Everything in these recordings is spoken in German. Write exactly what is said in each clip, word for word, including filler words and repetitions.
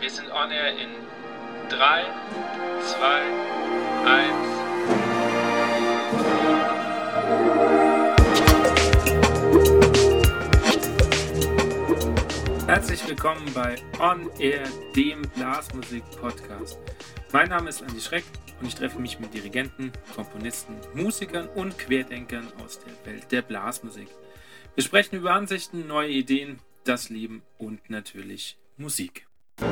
Wir sind on air in drei, zwei, eins. Herzlich willkommen bei On Air, dem Blasmusik-Podcast. Mein Name ist Andi Schreck und ich treffe mich mit Dirigenten, Komponisten, Musikern und Querdenkern aus der Welt der Blasmusik. Wir sprechen über Ansichten, neue Ideen, das Leben und natürlich Musik.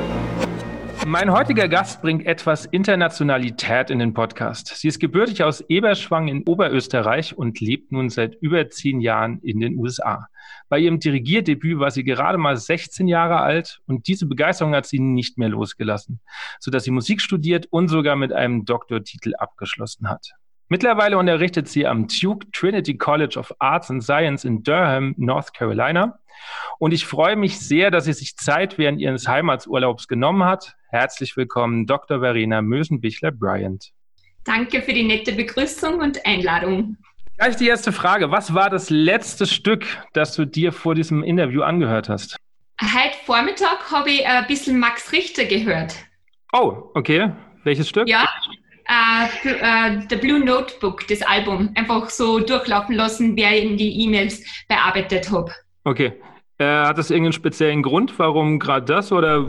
Mein heutiger Gast bringt etwas Internationalität in den Podcast. Sie ist gebürtig aus Eberschwang in Oberösterreich und lebt nun seit über zehn Jahren in den U S A. Bei ihrem Dirigierdebüt war sie gerade mal sechzehn Jahre alt und diese Begeisterung hat sie nicht mehr losgelassen, sodass sie Musik studiert und sogar mit einem Doktortitel abgeschlossen hat. Mittlerweile unterrichtet sie am Duke Trinity College of Arts and Science in Durham, North Carolina. Und ich freue mich sehr, dass sie sich Zeit während ihres Heimatsurlaubs genommen hat. Herzlich willkommen, Doktor Verena Mösenbichler-Bryant. Danke für die nette Begrüßung und Einladung. Gleich die erste Frage. Was war das letzte Stück, das du dir vor diesem Interview angehört hast? Heute Vormittag habe ich ein bisschen Max Richter gehört. Oh, okay. Welches Stück? Ja, uh, uh, The Blue Notebook, das Album. Einfach so durchlaufen lassen, wer in die E-Mails bearbeitet habe. Okay. Äh, hat das irgendeinen speziellen Grund, warum gerade das, oder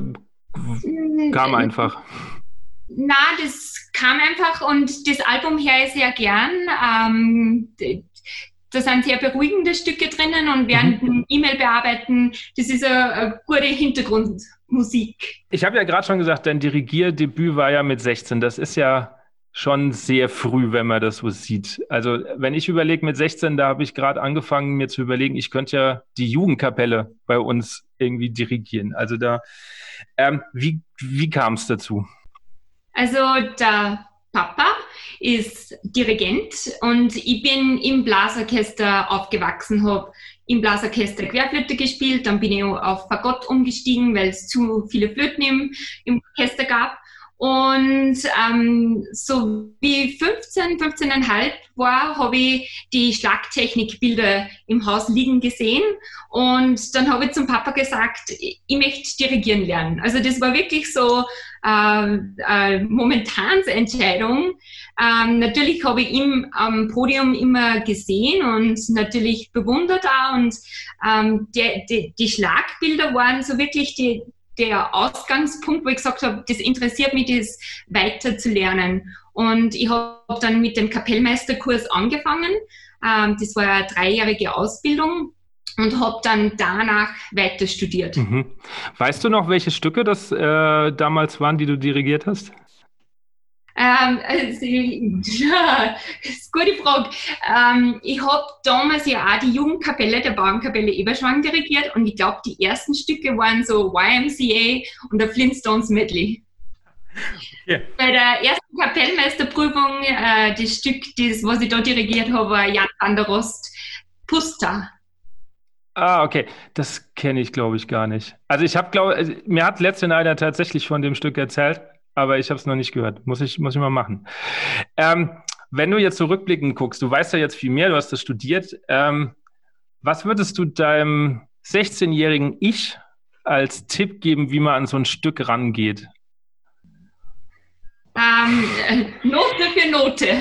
kam einfach? Na, das kam einfach und das Album höre ich sehr gern. Ähm, da sind sehr beruhigende Stücke drinnen und während dem mhm. E-Mail bearbeiten, das ist eine, eine gute Hintergrundmusik. Ich habe ja gerade schon gesagt, dein Dirigierdebüt war ja mit sechzehn. Das ist ja schon sehr früh, wenn man das so sieht. Also wenn ich überlege, mit sechzehn, da habe ich gerade angefangen, mir zu überlegen, ich könnte ja die Jugendkapelle bei uns irgendwie dirigieren. Also da, ähm, wie, wie kam es dazu? Also der Papa ist Dirigent und ich bin im Blasorchester aufgewachsen, habe im Blasorchester Querflöte gespielt, dann bin ich auf Fagott umgestiegen, weil es zu viele Flöten im, im Orchester gab. Und ähm, so wie fünfzehn, fünfzehn Komma fünf war, habe ich die Schlagtechnikbilder im Haus liegen gesehen und dann habe ich zum Papa gesagt, ich, ich möchte dirigieren lernen. Also das war wirklich so äh, eine momentane Entscheidung. Ähm, natürlich habe ich ihn am Podium immer gesehen und natürlich bewundert auch und ähm, die, die, die Schlagbilder waren so wirklich die der Ausgangspunkt, wo ich gesagt habe, das interessiert mich, das weiter zu lernen. Und ich habe dann mit dem Kapellmeisterkurs angefangen. Ähm, das war eine dreijährige Ausbildung und habe dann danach weiter studiert. Mhm. Weißt du noch, welche Stücke das äh, damals waren, die du dirigiert hast? Ähm, also, ja, das ist eine gute Frage. Ähm, ich habe damals ja auch die Jugendkapelle der Bauernkapelle Eberschwang dirigiert und ich glaube, die ersten Stücke waren so Y M C A und der Flintstones Medley. Yeah. Bei der ersten Kapellmeisterprüfung, äh, das Stück, das, was ich da dirigiert habe, war Jan van der Rost, Pusta. Ah, okay. Das kenne ich, glaube ich, gar nicht. Also ich habe, glaube mir hat letztens einer tatsächlich von dem Stück erzählt, aber ich habe es noch nicht gehört. Muss ich, muss ich mal machen. Ähm, wenn du jetzt zurückblickend guckst, du weißt ja jetzt viel mehr, du hast das studiert. Ähm, was würdest du deinem sechzehnjährigen Ich als Tipp geben, wie man an so ein Stück rangeht? Ähm, äh, Note für Note.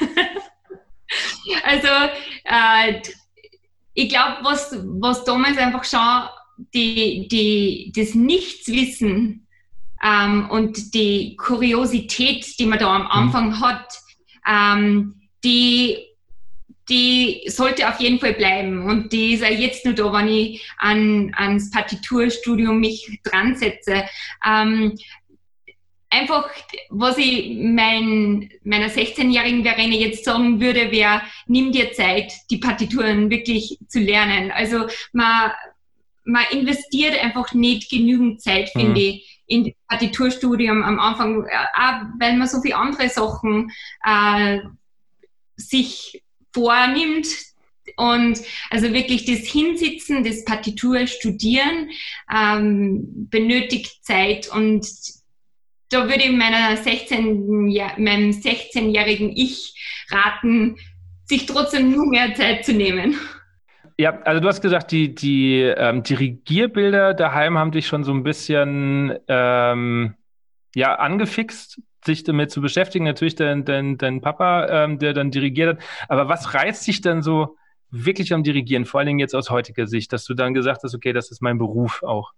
also äh, ich glaube, was, was damals einfach schon die, die, das Nichtswissen Ähm, und die Kuriosität, die man da am Anfang mhm. hat, ähm, die, die sollte auf jeden Fall bleiben. Und die ist auch jetzt nur da, wenn ich an, ans Partiturstudium mich dran setze. Ähm, einfach, was ich mein, meiner sechzehnjährigen Verena jetzt sagen würde, wäre, nimm dir Zeit, die Partituren wirklich zu lernen. Also man, man investiert einfach nicht genügend Zeit, mhm. finde ich, in das Partiturstudium am Anfang, auch weil man so viele andere Sachen äh, sich vornimmt. Und also wirklich das Hinsitzen, das Partiturstudieren ähm, benötigt Zeit. Und da würde ich meiner sechzehn, meinem sechzehnjährigen Ich raten, sich trotzdem nur mehr Zeit zu nehmen. Ja, also du hast gesagt, die, die ähm, Dirigierbilder daheim haben dich schon so ein bisschen ähm, ja, angefixt, sich damit zu beschäftigen. Natürlich dein, dein, dein Papa, ähm, der dann dirigiert hat. Aber was reizt dich dann so wirklich am Dirigieren, vor allen Dingen jetzt aus heutiger Sicht, dass du dann gesagt hast, okay, das ist mein Beruf auch?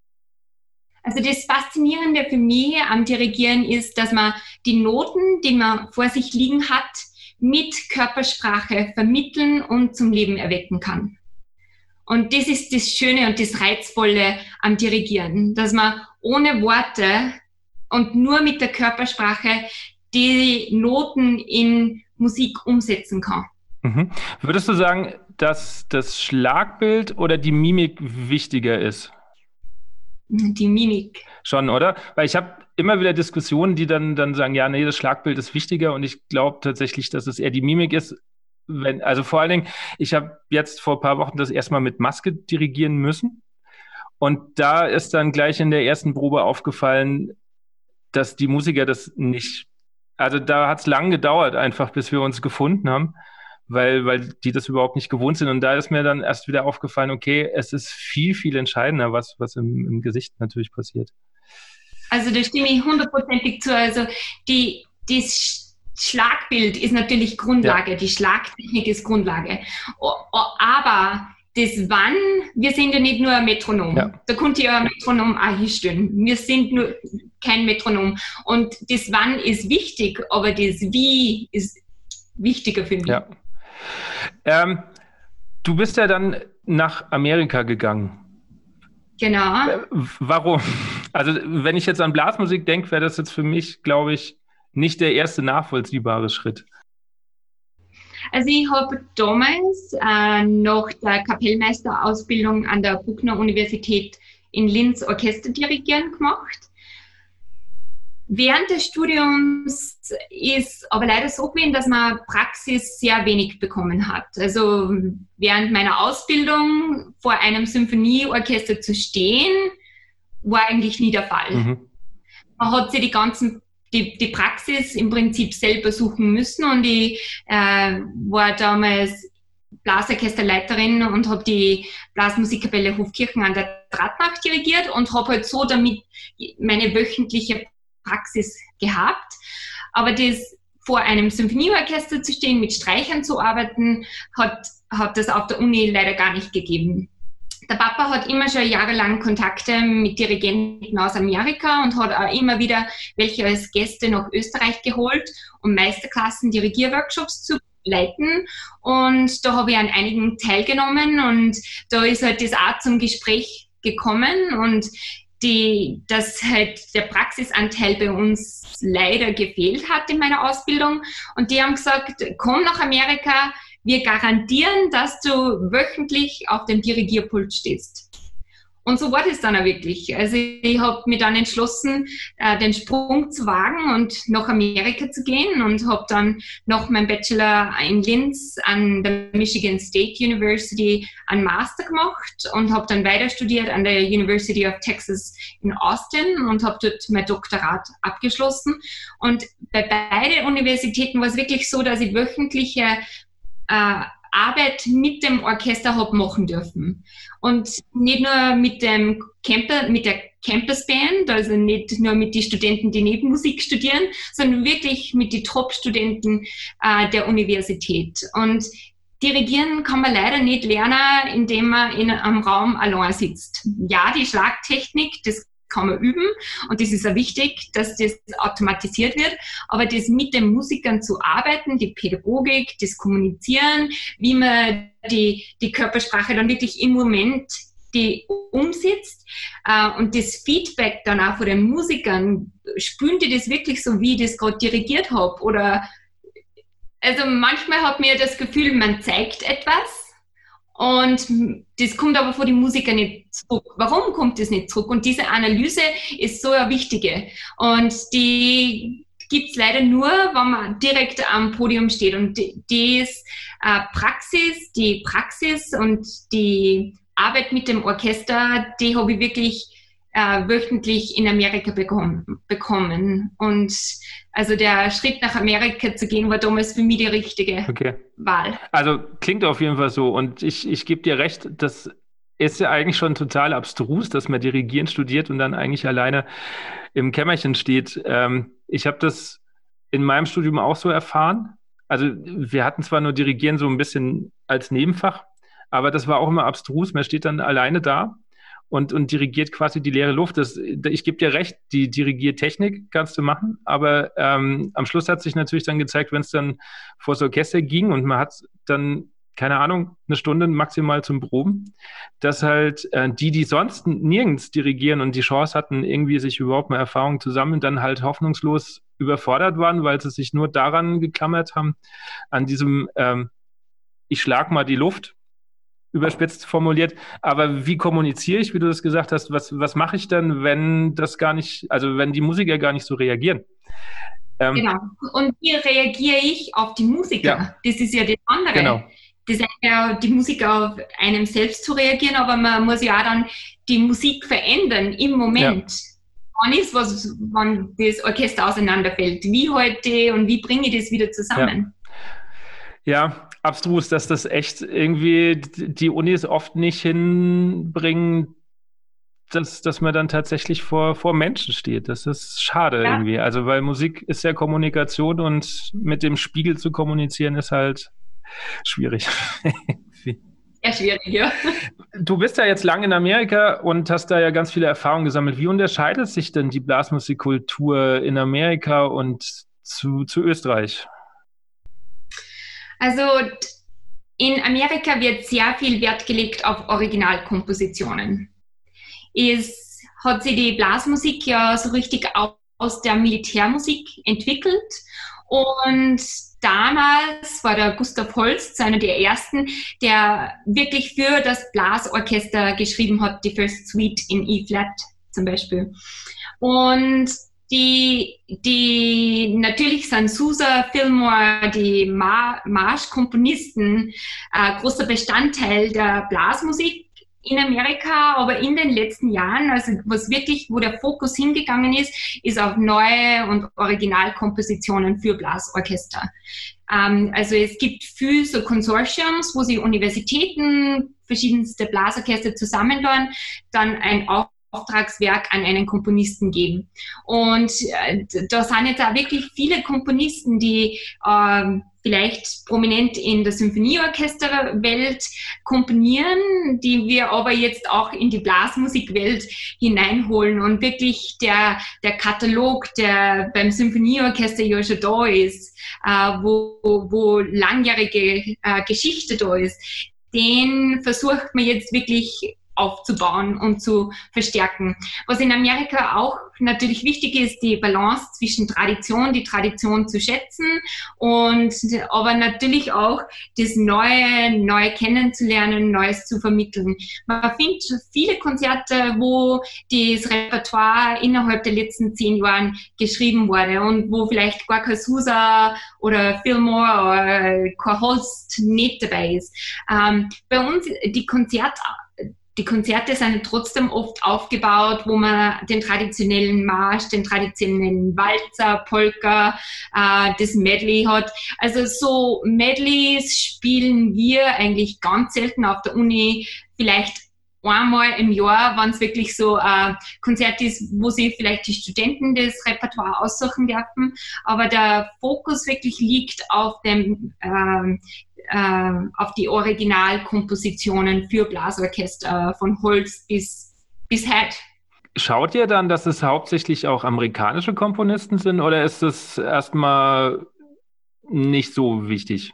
Also das Faszinierende für mich am Dirigieren ist, dass man die Noten, die man vor sich liegen hat, mit Körpersprache vermitteln und zum Leben erwecken kann. Und das ist das Schöne und das Reizvolle am Dirigieren, dass man ohne Worte und nur mit der Körpersprache die Noten in Musik umsetzen kann. Mhm. Würdest du sagen, dass das Schlagbild oder die Mimik wichtiger ist? Die Mimik. Schon, oder? Weil ich habe immer wieder Diskussionen, die dann, dann sagen, ja, nee, das Schlagbild ist wichtiger und ich glaube tatsächlich, dass es eher die Mimik ist. Wenn, also vor allen Dingen, ich habe jetzt vor ein paar Wochen das erstmal mit Maske dirigieren müssen und da ist dann gleich in der ersten Probe aufgefallen, dass die Musiker das nicht, also da hat es lang gedauert einfach, bis wir uns gefunden haben, weil, weil die das überhaupt nicht gewohnt sind. Und da ist mir dann erst wieder aufgefallen, okay, es ist viel, viel entscheidender, was, was im, im Gesicht natürlich passiert. Also da stimme ich hundertprozentig zu. Also die, das Schlagbild ist natürlich Grundlage, ja. Die Schlagtechnik ist Grundlage. Aber das Wann, wir sind ja nicht nur ein Metronom. Ja. Da konnte ja ein Metronom auch hinstellen. Wir sind nur kein Metronom. Und das Wann ist wichtig, aber das Wie ist wichtiger für mich. Ja. Ähm, du bist ja dann nach Amerika gegangen. Genau. Äh, warum? Also wenn ich jetzt an Blasmusik denke, wäre das jetzt für mich, glaube ich, nicht der erste nachvollziehbare Schritt. Also ich habe damals äh, nach der Kapellmeisterausbildung an der Bruckner Universität in Linz Orchesterdirigieren gemacht. Während des Studiums ist aber leider so gewesen, dass man Praxis sehr wenig bekommen hat. Also während meiner Ausbildung vor einem Symphonieorchester zu stehen, war eigentlich nie der Fall. Mhm. Man hat sich die ganzen Die, die Praxis im Prinzip selber suchen müssen und ich äh, war damals Blasorchesterleiterin und habe die Blasmusikkapelle Hofkirchen an der Drahtnacht dirigiert und habe halt so damit meine wöchentliche Praxis gehabt. Aber das vor einem Symphonieorchester zu stehen, mit Streichern zu arbeiten, hat, hat das auf der Uni leider gar nicht gegeben. Der Papa hat immer schon jahrelang Kontakte mit Dirigenten aus Amerika und hat auch immer wieder welche als Gäste nach Österreich geholt, um Meisterklassen, Dirigierworkshops zu leiten. Und da habe ich an einigen teilgenommen und da ist halt das auch zum Gespräch gekommen und die, dass halt der Praxisanteil bei uns leider gefehlt hat in meiner Ausbildung. Und die haben gesagt, komm nach Amerika, wir garantieren, dass du wöchentlich auf dem Dirigierpult stehst. Und so war das dann auch wirklich. Also ich habe mich dann entschlossen, den Sprung zu wagen und nach Amerika zu gehen und habe dann nach meinem Bachelor in Linz an der Michigan State University einen Master gemacht und habe dann weiter studiert an der University of Texas in Austin und habe dort mein Doktorat abgeschlossen. Und bei beiden Universitäten war es wirklich so, dass ich wöchentliche äh, Arbeit mit dem Orchester habe machen dürfen. Und nicht nur mit dem Camper, mit der Campus Band, also nicht nur mit den Studenten, die Nebenmusik studieren, sondern wirklich mit den Top-Studenten äh, der Universität. Und dirigieren kann man leider nicht lernen, indem man in einem Raum allein sitzt. Ja, die Schlagtechnik, das kann man üben und das ist auch wichtig, dass das automatisiert wird, aber das mit den Musikern zu arbeiten, die Pädagogik, das Kommunizieren, wie man die, die Körpersprache dann wirklich im Moment die umsetzt äh, und das Feedback dann auch von den Musikern, spüren die das wirklich so, wie ich das gerade dirigiert habe oder also manchmal hat man ja das Gefühl, man zeigt etwas und das kommt aber von den Musikern nicht zurück. Warum kommt das nicht zurück? Und diese Analyse ist so eine wichtige. Und die gibt es leider nur, wenn man direkt am Podium steht. Und die, die ist, äh, Praxis, die Praxis und die Arbeit mit dem Orchester, die habe ich wirklich äh, wöchentlich in Amerika bekommen, bekommen. Und also der Schritt nach Amerika zu gehen, war damals für mich der richtige. Okay. Wahl. Also klingt auf jeden Fall so. Und ich, ich gebe dir recht, das ist ja eigentlich schon total abstrus, dass man Dirigieren studiert und dann eigentlich alleine im Kämmerchen steht. Ähm, ich habe das in meinem Studium auch so erfahren. Also wir hatten zwar nur Dirigieren so ein bisschen als Nebenfach, aber das war auch immer abstrus. Man steht dann alleine da und, und dirigiert quasi die leere Luft. Das, ich gebe dir recht, die Dirigiertechnik kannst du machen, aber ähm, am Schluss hat sich natürlich dann gezeigt, wenn es dann vor das Orchester ging und man hat dann, keine Ahnung, eine Stunde maximal zum Proben, dass halt äh, die, die sonst nirgends dirigieren und die Chance hatten, irgendwie sich überhaupt mal Erfahrungen zu sammeln, dann halt hoffnungslos überfordert waren, weil sie sich nur daran geklammert haben, an diesem ähm, ich schlag mal die Luft, überspitzt formuliert. Aber wie kommuniziere ich, wie du das gesagt hast, was, was mache ich dann, wenn das gar nicht, also wenn die Musiker gar nicht so reagieren? Ähm, genau. Und wie reagiere ich auf die Musiker? Ja. Das ist ja das andere. Genau. Das ist ja die Musiker auf einem selbst zu reagieren, aber man muss ja auch dann die Musik verändern im Moment. Ja. Wann ist was, wann das Orchester auseinanderfällt? Wie heute und wie bringe ich das wieder zusammen? Ja. ja. Abstrus, dass das echt irgendwie die Unis oft nicht hinbringen, dass, dass man dann tatsächlich vor, vor Menschen steht. Das ist schade ja. irgendwie. Also, weil Musik ist ja Kommunikation und mit dem Spiegel zu kommunizieren ist halt schwierig. Ja, schwierig, ja. Du bist ja jetzt lang in Amerika und hast da ja ganz viele Erfahrungen gesammelt. Wie unterscheidet sich denn die Blasmusikkultur in Amerika und zu, zu Österreich? Also in Amerika wird sehr viel Wert gelegt auf Originalkompositionen. Es hat sich die Blasmusik ja so richtig aus der Militärmusik entwickelt und damals war der Gustav Holst einer der ersten, der wirklich für das Blasorchester geschrieben hat, die First Suite in E-Flat zum Beispiel. Und Die, die, natürlich sind Sousa, Fillmore, die Mar- Marschkomponisten ein großer Bestandteil der Blasmusik in Amerika, aber in den letzten Jahren, also was wirklich, wo der Fokus hingegangen ist, ist auf neue und Originalkompositionen für Blasorchester. Ähm, also es gibt viel so Consortiums, wo sich Universitäten, verschiedenste Blasorchester zusammentun, dann ein Auftragswerk an einen Komponisten geben. Und äh, da sind jetzt auch wirklich viele Komponisten, die äh, vielleicht prominent in der Symphonieorchesterwelt komponieren, die wir aber jetzt auch in die Blasmusikwelt hineinholen und wirklich der, der Katalog, der beim Symphonieorchester ja schon da ist, äh, wo, wo langjährige äh, Geschichte da ist, den versucht man jetzt wirklich aufzubauen und zu verstärken. Was in Amerika auch natürlich wichtig ist, die Balance zwischen Tradition, die Tradition zu schätzen und aber natürlich auch das Neue, neu kennenzulernen, Neues zu vermitteln. Man findet viele Konzerte, wo das Repertoire innerhalb der letzten zehn Jahren geschrieben wurde und wo vielleicht gar kein Sousa oder Fillmore oder kein Holst nicht dabei ist. Ähm, bei uns die Konzerte Die Konzerte sind trotzdem oft aufgebaut, wo man den traditionellen Marsch, den traditionellen Walzer, Polka, äh, das Medley hat. Also so Medleys spielen wir eigentlich ganz selten auf der Uni, vielleicht einmal im Jahr, wenn es wirklich so ein Konzert ist, wo sich vielleicht die Studenten das Repertoire aussuchen dürfen. Aber der Fokus wirklich liegt auf dem ähm, auf die Originalkompositionen für Blasorchester von Holst bis, bis Head. Schaut ihr dann, dass es hauptsächlich auch amerikanische Komponisten sind oder ist das erstmal nicht so wichtig?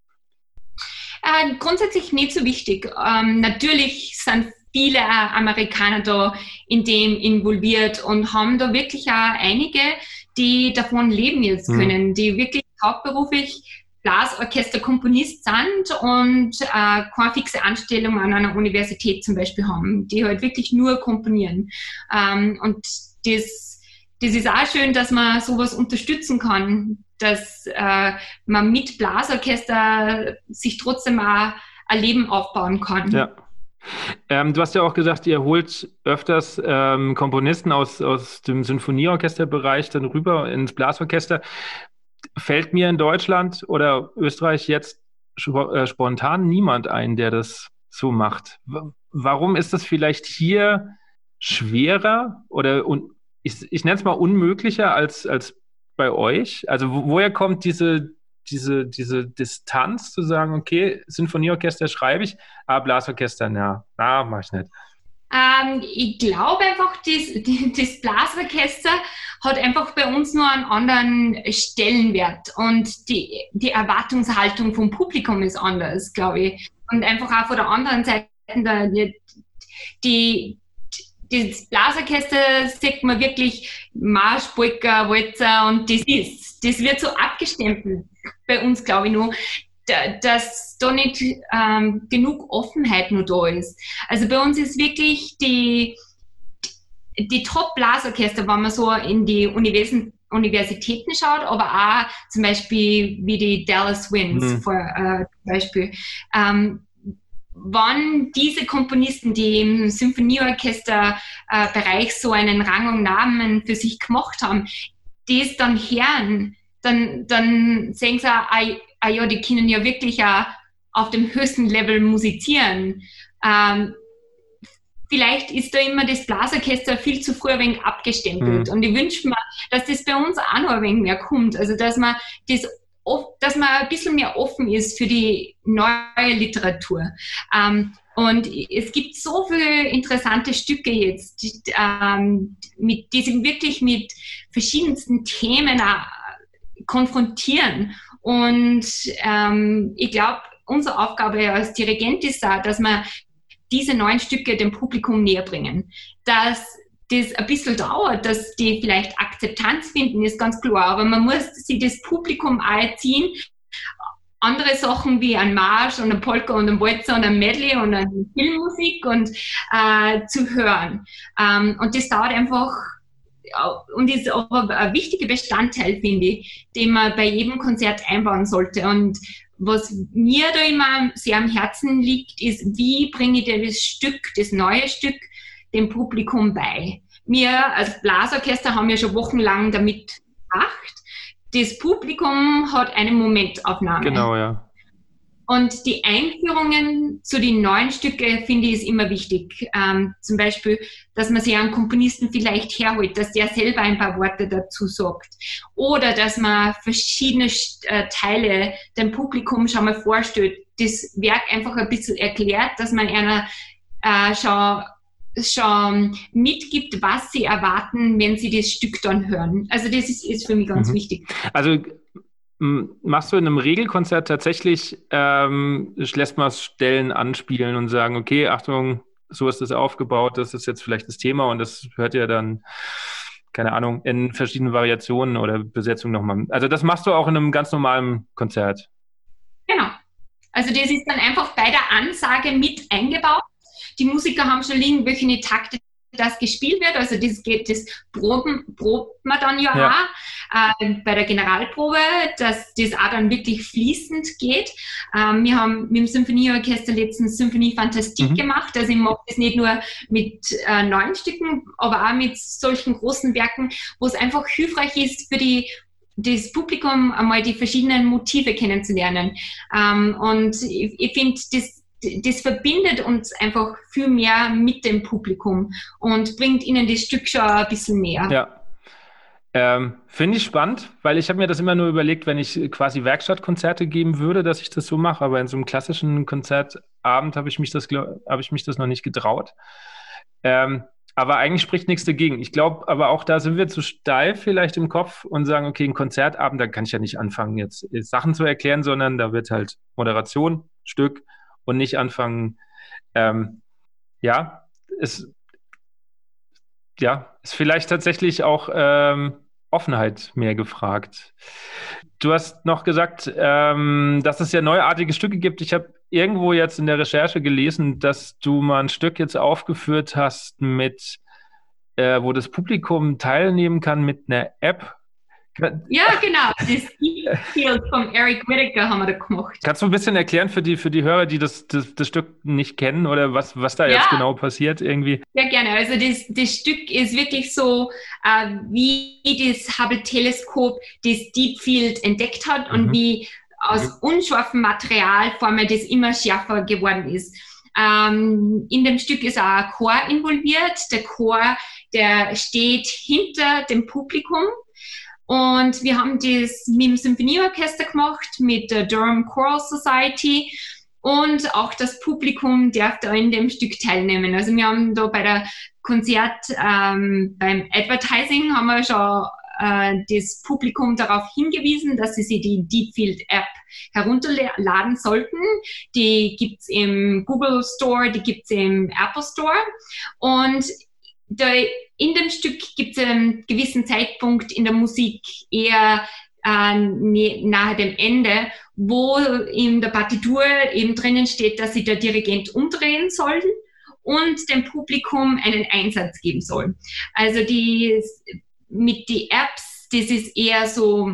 Äh, grundsätzlich nicht so wichtig. Ähm, natürlich sind viele Amerikaner da in dem involviert und haben da wirklich auch einige, die davon leben jetzt können, hm. die wirklich hauptberuflich Blasorchesterkomponist sind und äh, keine fixe Anstellung an einer Universität zum Beispiel haben, die halt wirklich nur komponieren. Ähm, und das, das ist auch schön, dass man sowas unterstützen kann, dass äh, man mit Blasorchester sich trotzdem auch ein Leben aufbauen kann. Ja. Ähm, du hast ja auch gesagt, ihr holt öfters ähm, Komponisten aus, aus dem Sinfonieorchesterbereich dann rüber ins Blasorchester. Fällt mir in Deutschland oder Österreich jetzt sp- äh, spontan niemand ein, der das so macht. W- warum ist das vielleicht hier schwerer oder un ich, ich nenne es mal unmöglicher als, als bei euch? Also wo, woher kommt diese, diese, diese Distanz zu sagen, okay, Sinfonieorchester schreibe ich, aber Blasorchester, na, na, mach ich nicht. Ähm, ich glaube einfach, das, das Blasorchester hat einfach bei uns nur einen anderen Stellenwert und die, die Erwartungshaltung vom Publikum ist anders, glaube ich. Und einfach auch von der anderen Seite, die, die, das Blasorchester sieht man wirklich Marsch, Polka, Walzer und das ist, das wird so abgestempelt bei uns, glaube ich, nur, dass da nicht ähm, genug Offenheit nur da ist. Also bei uns ist wirklich die, die Top-Blasorchester, wenn man so in die Universi- Universitäten schaut, aber auch zum Beispiel wie die Dallas Winds, mhm. vor, äh, zum Beispiel. Ähm, wann diese Komponisten, die im Symphonieorchester-Bereich so einen Rang und Namen für sich gemacht haben, die es dann hören, dann, dann sehen sie auch, ah ja, die können ja wirklich auch auf dem höchsten Level musizieren. Ähm, vielleicht ist da immer das Blasorchester viel zu früh ein wenig abgestempelt. Mhm. Und ich wünsche mir, dass das bei uns auch noch ein wenig mehr kommt. Also, dass man das dass man ein bisschen mehr offen ist für die neue Literatur. Ähm, und es gibt so viele interessante Stücke jetzt, die, ähm, mit, die sich wirklich mit verschiedensten Themen konfrontieren. Und ähm, ich glaube, unsere Aufgabe als Dirigent ist da, dass wir diese neuen Stücke dem Publikum näher bringen. Dass das ein bisschen dauert, dass die vielleicht Akzeptanz finden, ist ganz klar. Aber man muss sich das Publikum auch erziehen, andere Sachen wie ein Marsch und ein Polka und ein Walzer und ein Medley und eine Filmmusik und äh, zu hören. Ähm, und das dauert einfach und ist aber ein wichtiger Bestandteil, finde ich, den man bei jedem Konzert einbauen sollte. Und was mir da immer sehr am Herzen liegt, ist, wie bringe ich das Stück, das neue Stück, dem Publikum bei. Wir als Blasorchester haben ja schon wochenlang damit gemacht. Das Publikum hat eine Momentaufnahme. Genau, ja. Und die Einführungen zu den neuen Stücken, finde ich, ist immer wichtig. Ähm, zum Beispiel, dass man sich einen Komponisten vielleicht herholt, dass der selber ein paar Worte dazu sagt. Oder dass man verschiedene äh, Teile dem Publikum schon mal vorstellt, das Werk einfach ein bisschen erklärt, dass man einer äh, schon, schon mitgibt, was sie erwarten, wenn sie das Stück dann hören. Also das ist, ist für mich ganz mhm. wichtig. Also machst du in einem Regelkonzert tatsächlich, ähm, lässt man Stellen anspielen und sagen, okay, Achtung, so ist das aufgebaut, das ist jetzt vielleicht das Thema und das hört ihr dann, keine Ahnung, in verschiedenen Variationen oder Besetzungen nochmal. Also das machst du auch in einem ganz normalen Konzert? Genau. Also das ist dann einfach bei der Ansage mit eingebaut. Die Musiker haben schon liegen, welche Takte das gespielt wird, also das geht, das proben, probt man dann ja, ja. auch äh, bei der Generalprobe, dass das auch dann wirklich fließend geht. Ähm, wir haben mit dem Symphonieorchester letztens Symphonie Fantastique mhm. gemacht, also ich mache das nicht nur mit äh, neuen Stücken, aber auch mit solchen großen Werken, wo es einfach hilfreich ist für die das Publikum einmal die verschiedenen Motive kennenzulernen. Ähm, und ich, ich finde, das das verbindet uns einfach viel mehr mit dem Publikum und bringt ihnen das Stück schon ein bisschen näher. Ja, ähm, finde ich spannend, weil ich habe mir das immer nur überlegt, wenn ich quasi Werkstattkonzerte geben würde, dass ich das so mache, aber in so einem klassischen Konzertabend habe ich mich das, habe ich mich das noch nicht getraut. Ähm, aber eigentlich spricht nichts dagegen. Ich glaube, aber auch da sind wir zu steif vielleicht im Kopf und sagen, okay, ein Konzertabend, da kann ich ja nicht anfangen, jetzt Sachen zu erklären, sondern da wird halt Moderation, Stück, und nicht anfangen, ähm, ja, ist, ja, ist vielleicht tatsächlich auch ähm, Offenheit mehr gefragt. Du hast noch gesagt, ähm, dass es ja neuartige Stücke gibt. Ich habe irgendwo jetzt in der Recherche gelesen, dass du mal ein Stück jetzt aufgeführt hast, mit, äh, wo das Publikum teilnehmen kann mit einer App. Ja, genau. Das Field von Eric Whittaker haben wir da gemacht. Kannst du ein bisschen erklären für die, für die Hörer, die das, das, das Stück nicht kennen oder was, was da ja. jetzt genau passiert irgendwie? Ja, gerne. Also das, das Stück ist wirklich so, äh, wie das Hubble-Teleskop das Deep Field entdeckt hat mhm. und wie aus unscharfem Material, vor allem das immer schärfer geworden ist. Ähm, in dem Stück ist auch ein Chor involviert. Der Chor, der steht hinter dem Publikum. Und wir haben das mit dem Symphonieorchester gemacht, mit der Durham Choral Society. Und auch das Publikum darf da in dem Stück teilnehmen. Also wir haben da bei der Konzert, ähm, beim Advertising haben wir schon äh, das Publikum darauf hingewiesen, dass sie sich die Deepfield App herunterladen sollten. Die gibt's im Google Store, die gibt's im Apple Store. Und da in dem Stück gibt es einen gewissen Zeitpunkt in der Musik eher äh, nahe dem Ende, wo in der Partitur eben drinnen steht, dass sich der Dirigent umdrehen soll und dem Publikum einen Einsatz geben soll. Also die mit die Apps, das ist eher so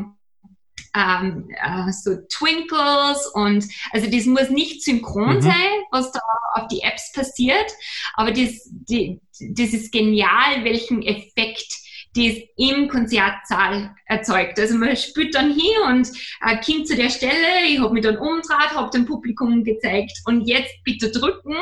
ähm, äh, so Twinkles und also das muss nicht synchron mhm. sein, was da auf die Apps passiert, aber das, die, das ist genial, welchen Effekt das im Konzertsaal erzeugt. Also man spielt dann hier und äh, kommt zu der Stelle, ich habe mich dann umgedreht, habe dem Publikum gezeigt und jetzt bitte drücken,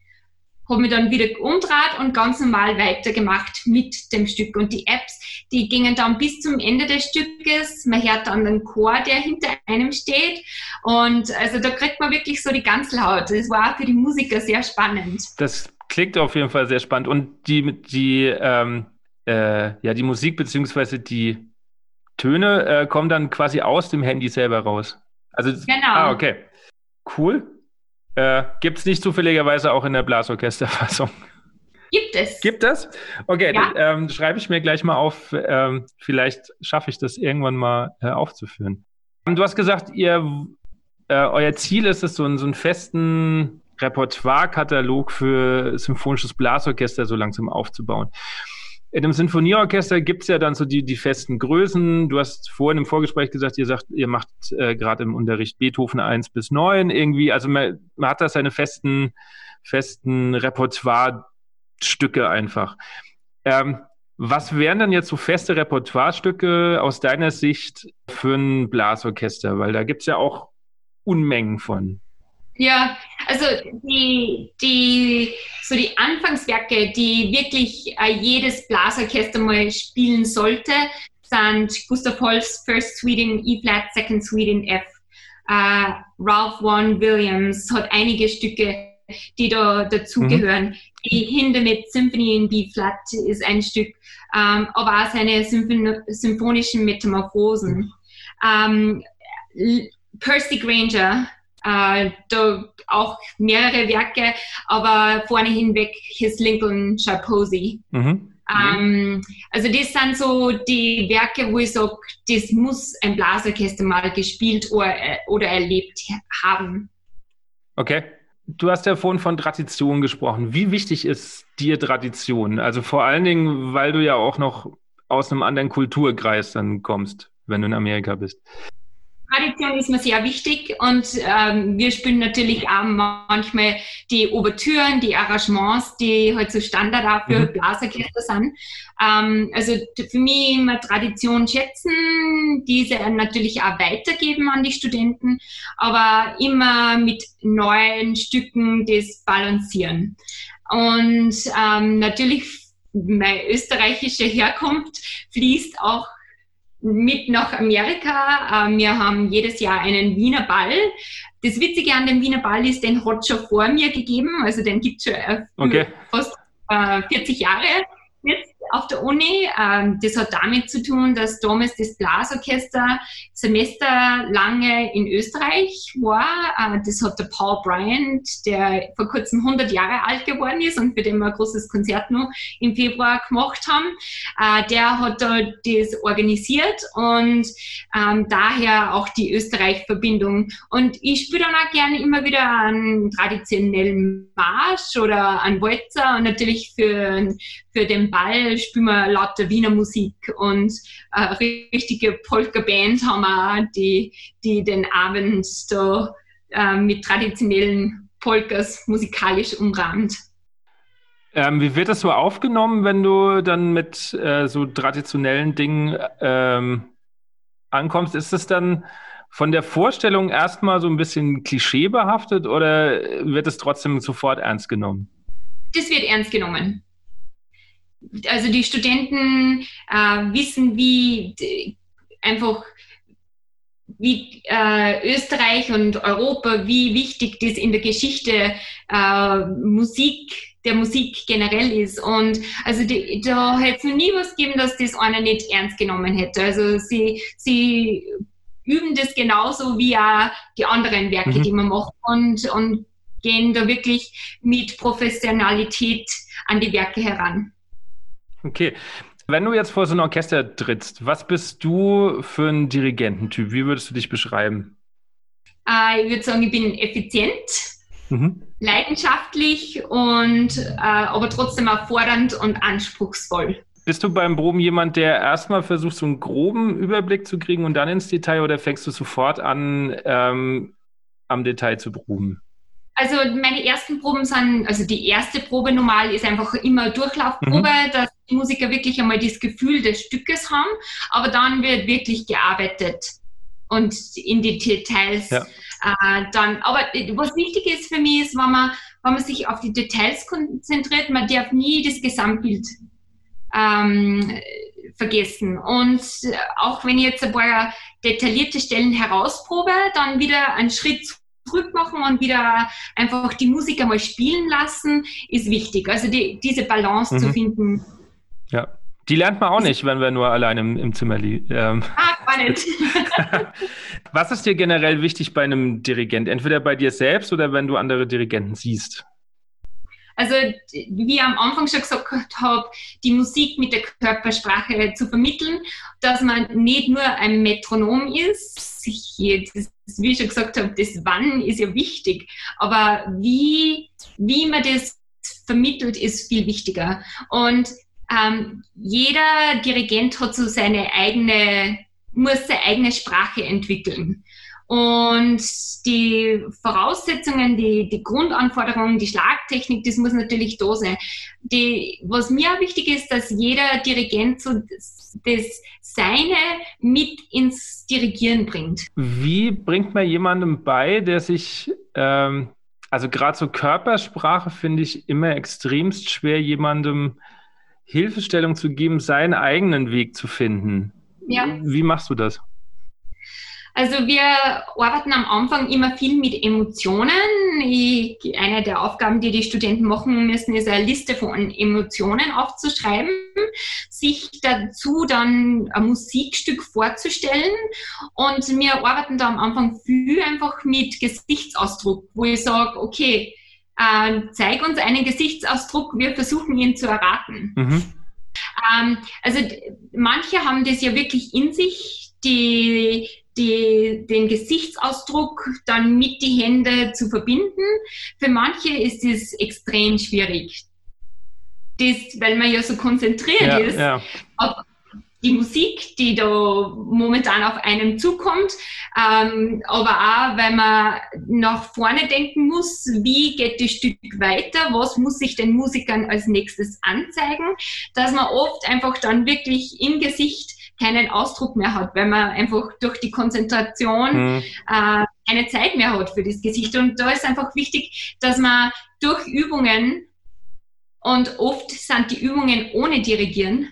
habe mich dann wieder umgedreht und ganz normal weitergemacht mit dem Stück. Und die Apps, die gingen dann bis zum Ende des Stückes. Man hört dann den Chor, der hinter einem steht. Und also da kriegt man wirklich so die Gänsehaut. Das war auch für die Musiker sehr spannend. Das klingt auf jeden Fall sehr spannend. Und die, die, ähm, äh, ja, die Musik bzw. die Töne äh, kommen dann quasi aus dem Handy selber raus. Also, genau. Ah, okay. Cool. Äh, gibt es nicht zufälligerweise auch in der Blasorchesterfassung? Gibt es. Gibt es? Okay, ja. dann ähm, schreibe ich mir gleich mal auf. Ähm, vielleicht schaffe ich das irgendwann mal äh, aufzuführen. Du hast gesagt, ihr, äh, euer Ziel ist es, so, einen, so einen festen Repertoire-Katalog für symphonisches Blasorchester so langsam aufzubauen. In einem Sinfonieorchester gibt es ja dann so die, die festen Größen. Du hast vorhin im Vorgespräch gesagt, ihr sagt, ihr macht äh, gerade im Unterricht Beethoven eins bis neun irgendwie. Also man, man hat da seine festen, festen Repertoire-Stücke einfach. Ähm, was wären dann jetzt so feste Repertoire-Stücke aus deiner Sicht für ein Blasorchester? Weil da gibt es ja auch Unmengen von. Ja, also die, die, so die Anfangswerke, die wirklich äh, jedes Blasorchester mal spielen sollte, sind Gustav Holst First Suite in E-Flat, Second Suite in F. Äh, Ralph Vaughan Williams hat einige Stücke, die da dazugehören. Mhm. Die Hindemith Symphony in B-Flat ist ein Stück, ähm, aber auch seine Symphon- symphonischen Metamorphosen. Mhm. Ähm, Percy Granger, Uh, da auch mehrere Werke, aber vorne hinweg His Lincolnshire Posy. Mhm. Um, also das sind so die Werke, wo ich sage, das muss ein Blasorchester mal gespielt oder, oder erlebt haben. Okay. Du hast ja vorhin von Tradition gesprochen. Wie wichtig ist dir Tradition? Also vor allen Dingen, weil du ja auch noch aus einem anderen Kulturkreis dann kommst, wenn du in Amerika bist. Tradition ist mir sehr wichtig und ähm, wir spielen natürlich auch manchmal die Ouvertüren, die Arrangements, die halt so Standard auch für mhm. Blasorchester sind. Ähm, also für mich immer Tradition schätzen, diese natürlich auch weitergeben an die Studenten, aber immer mit neuen Stücken das balancieren. Und ähm, natürlich meine österreichische Herkunft fließt auch mit nach Amerika. Wir haben jedes Jahr einen Wiener Ball. Das Witzige an dem Wiener Ball ist, den hat es schon vor mir gegeben. Also den gibt es schon okay. fast vierzig Jahre jetzt auf der Uni. Das hat damit zu tun, dass damals das Blasorchester semesterlange in Österreich war. Das hat der Paul Bryant, der vor kurzem hundert Jahre alt geworden ist und für den wir ein großes Konzert noch im Februar gemacht haben. Der hat da das organisiert und ähm, daher auch die Österreich-Verbindung. Und ich spiele dann auch gerne immer wieder einen traditionellen Marsch oder einen Walzer und natürlich für, für den Ball spielen wir lauter Wiener Musik und eine richtige Polka-Band haben wir, die, die den Abend da äh, mit traditionellen Polkas musikalisch umrahmt. Ähm, wie wird das so aufgenommen, wenn du dann mit äh, so traditionellen Dingen ähm, ankommst? Ist es dann von der Vorstellung erstmal so ein bisschen klischeebehaftet oder wird es trotzdem sofort ernst genommen? Das wird ernst genommen. Also die Studenten äh, wissen, wie d- einfach wie äh, Österreich und Europa, wie wichtig das in der Geschichte äh, Musik, der Musik generell ist. Und also die, da hätte es noch nie was gegeben, dass das einer nicht ernst genommen hätte. Also sie, sie üben das genauso wie auch die anderen Werke, Mhm. die man macht und, und gehen da wirklich mit Professionalität an die Werke heran. Okay. Wenn du jetzt vor so ein Orchester trittst, was bist du für ein Dirigententyp? Wie würdest du dich beschreiben? Äh, ich würde sagen, ich bin effizient, Mhm. leidenschaftlich und äh, aber trotzdem auch fordernd und anspruchsvoll. Bist du beim Proben jemand, der erstmal versucht, so einen groben Überblick zu kriegen und dann ins Detail, oder fängst du sofort an, ähm, am Detail zu proben? Also meine ersten Proben sind, also die erste Probe normal ist einfach immer Durchlaufprobe, Mhm. dass die Musiker wirklich einmal das Gefühl des Stückes haben, aber dann wird wirklich gearbeitet und in die Details Ja. äh, dann. Aber was wichtig ist für mich ist, wenn man, wenn man sich auf die Details konzentriert, man darf nie das Gesamtbild ähm, vergessen. Und auch wenn ich jetzt ein paar detaillierte Stellen herausprobe, dann wieder einen Schritt zurück machen und wieder einfach die Musiker mal spielen lassen, ist wichtig. Also die, diese Balance Mhm. zu finden. Ja. Die lernt man auch nicht, wenn wir nur allein im, im Zimmer liegen. Ähm. Ah, gar nicht. Was ist dir generell wichtig bei einem Dirigent? Entweder bei dir selbst oder wenn du andere Dirigenten siehst? Also, wie ich am Anfang schon gesagt habe, die Musik mit der Körpersprache zu vermitteln, dass man nicht nur ein Metronom ist. Ich, das, wie ich schon gesagt habe, das Wann ist ja wichtig, aber wie, wie man das vermittelt, ist viel wichtiger. Und ähm, jeder Dirigent hat so seine eigene, muss seine eigene Sprache entwickeln. Und die Voraussetzungen, die, die Grundanforderungen, die Schlagtechnik, das muss natürlich da sein. Die, was mir auch wichtig ist, dass jeder Dirigent so das, das Seine mit ins Dirigieren bringt. Wie bringt man jemandem bei, der sich, ähm, also gerade so Körpersprache finde ich immer extremst schwer, jemandem Hilfestellung zu geben, seinen eigenen Weg zu finden. Ja. Wie machst du das? Also wir arbeiten am Anfang immer viel mit Emotionen. Ich, eine der Aufgaben, die die Studenten machen müssen, ist eine Liste von Emotionen aufzuschreiben, sich dazu dann ein Musikstück vorzustellen. Und wir arbeiten da am Anfang viel einfach mit Gesichtsausdruck, wo ich sage, okay, äh, zeig uns einen Gesichtsausdruck, wir versuchen ihn zu erraten. Mhm. Ähm, also manche haben das ja wirklich in sich, die Die, den Gesichtsausdruck dann mit die Hände zu verbinden. Für manche ist das extrem schwierig. Das, weil man ja so konzentriert Ja, ist ja. auf die Musik, die da momentan auf einem zukommt, ähm, aber auch, weil man nach vorne denken muss, wie geht das Stück weiter, was muss ich den Musikern als nächstes anzeigen, dass man oft einfach dann wirklich im Gesicht keinen Ausdruck mehr hat, weil man einfach durch die Konzentration Mhm. äh, keine Zeit mehr hat für das Gesicht. Und da ist einfach wichtig, dass man durch Übungen, und oft sind die Übungen ohne Dirigieren,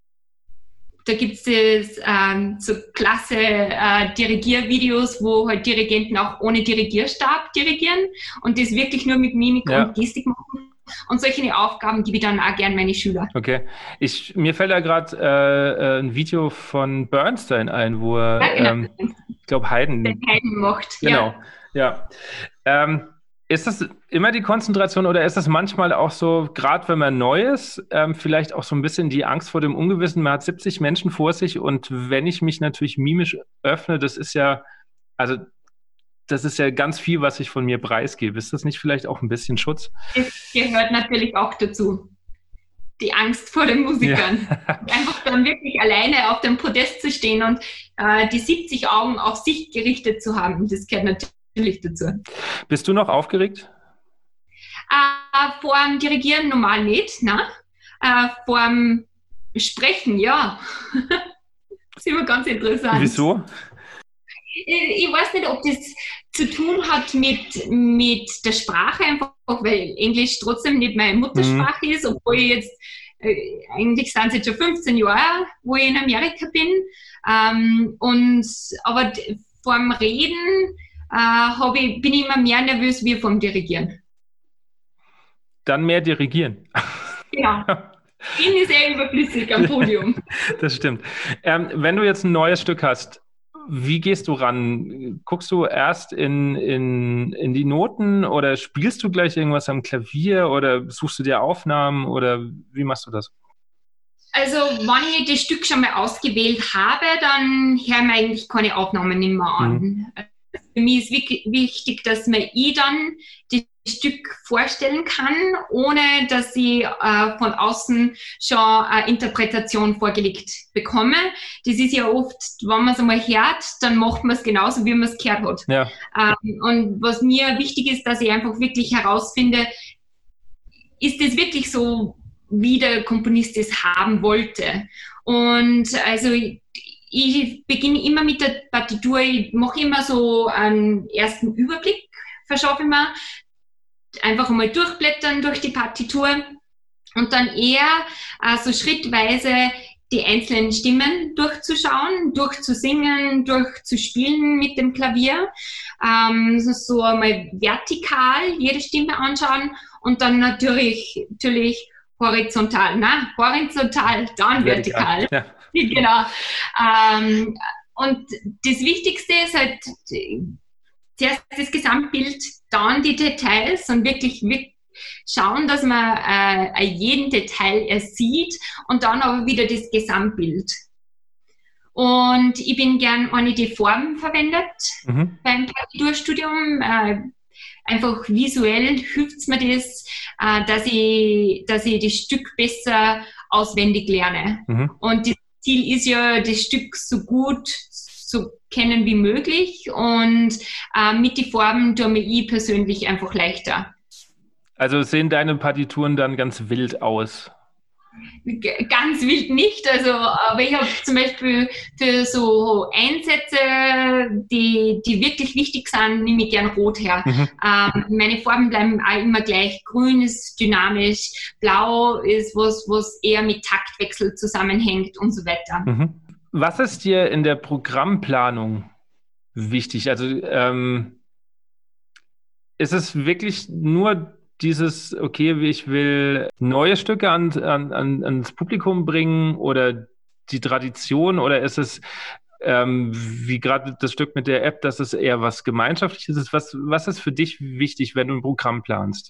da gibt es ähm, so klasse äh, Dirigiervideos, wo halt Dirigenten auch ohne Dirigierstab dirigieren und das wirklich nur mit Mimik Ja. und Gestik machen. Und solche Aufgaben gebe ich dann auch gerne meine Schüler. Okay. Ich, mir fällt da gerade äh, äh, ein Video von Bernstein ein, wo er, Ja, genau. ähm, ich glaube, Haydn. Den Haydn macht. Genau, ja. Ähm, ist das immer die Konzentration oder ist das manchmal auch so, gerade wenn man neu ist, ähm, vielleicht auch so ein bisschen die Angst vor dem Ungewissen? Man hat siebzig Menschen vor sich und wenn ich mich natürlich mimisch öffne, das ist ja, also das ist ja ganz viel, was ich von mir preisgebe. Ist das nicht vielleicht auch ein bisschen Schutz? Das gehört natürlich auch dazu. Die Angst vor den Musikern. Ja. Einfach dann wirklich alleine auf dem Podest zu stehen und äh, die siebzig Augen auf sich gerichtet zu haben. Das gehört natürlich dazu. Bist du noch aufgeregt? Äh, vor dem Dirigieren normal nicht, ne? Äh, vor dem Sprechen, ja. Das ist immer ganz interessant. Wieso? ich weiß nicht, ob das zu tun hat mit, mit der Sprache, einfach weil Englisch trotzdem nicht meine Muttersprache mhm. ist, obwohl ich jetzt, äh, eigentlich sind es jetzt schon fünfzehn Jahre, wo ich in Amerika bin. Ähm, und, aber vorm Reden äh, hab ich, bin ich immer mehr nervös wie vorm Dirigieren. Dann mehr dirigieren. Genau. Bin ich sehr überflüssig am Podium. Das stimmt. Ähm, wenn du jetzt ein neues Stück hast, wie gehst du ran? Guckst du erst in, in, in die Noten oder spielst du gleich irgendwas am Klavier oder suchst du dir Aufnahmen oder wie machst du das? Also, wenn ich das Stück schon mal ausgewählt habe, dann hören wir eigentlich keine Aufnahmen mehr an. Mhm. Für mich ist wichtig, dass mir ich dann das Stück vorstellen kann, ohne dass ich äh, von außen schon eine Interpretation vorgelegt bekomme. Das ist ja oft, wenn man es einmal hört, dann macht man es genauso, wie man es gehört hat. Ja. Ähm, und was mir wichtig ist, dass ich einfach wirklich herausfinde, ist das wirklich so, wie der Komponist es haben wollte. Und also ich, ich beginne immer mit der Partitur, ich mache immer so einen ersten Überblick, verschaffe ich mir, einfach einmal durchblättern durch die Partitur und dann eher äh, so schrittweise die einzelnen Stimmen durchzuschauen, durchzusingen, durchzuspielen mit dem Klavier, ähm, so einmal vertikal jede Stimme anschauen und dann natürlich, natürlich horizontal, ne? Horizontal, dann vertikal. Ja. Genau. Ähm, und das Wichtigste ist halt zuerst das Gesamtbild, dann die Details und wirklich, wirklich schauen, dass man äh, jeden Detail sieht und dann aber wieder das Gesamtbild. Und ich bin gern eine, die Farben verwendet mhm. beim Partiturstudium. Äh, einfach visuell hilft es mir das, äh, dass ich, dass ich das Stück besser auswendig lerne. Mhm. Und das Ziel ist ja, das Stück so gut zu kennen wie möglich und äh, mit den Farben tue mir ich persönlich einfach leichter. Also sehen deine Partituren dann ganz wild aus? G- ganz wild nicht, also, aber ich habe zum Beispiel für so Einsätze, die, die wirklich wichtig sind, nehme ich gern rot her. Mhm. Ähm, meine Farben bleiben auch immer gleich. Grün ist dynamisch, blau ist was, was eher mit Taktwechsel zusammenhängt und so weiter. Mhm. Was ist dir in der Programmplanung wichtig? Also ähm, ist es wirklich nur dieses, okay, ich will neue Stücke an, an, ans Publikum bringen oder die Tradition oder ist es, ähm, wie gerade das Stück mit der App, dass es eher was Gemeinschaftliches ist? Was, was ist für dich wichtig, wenn du ein Programm planst?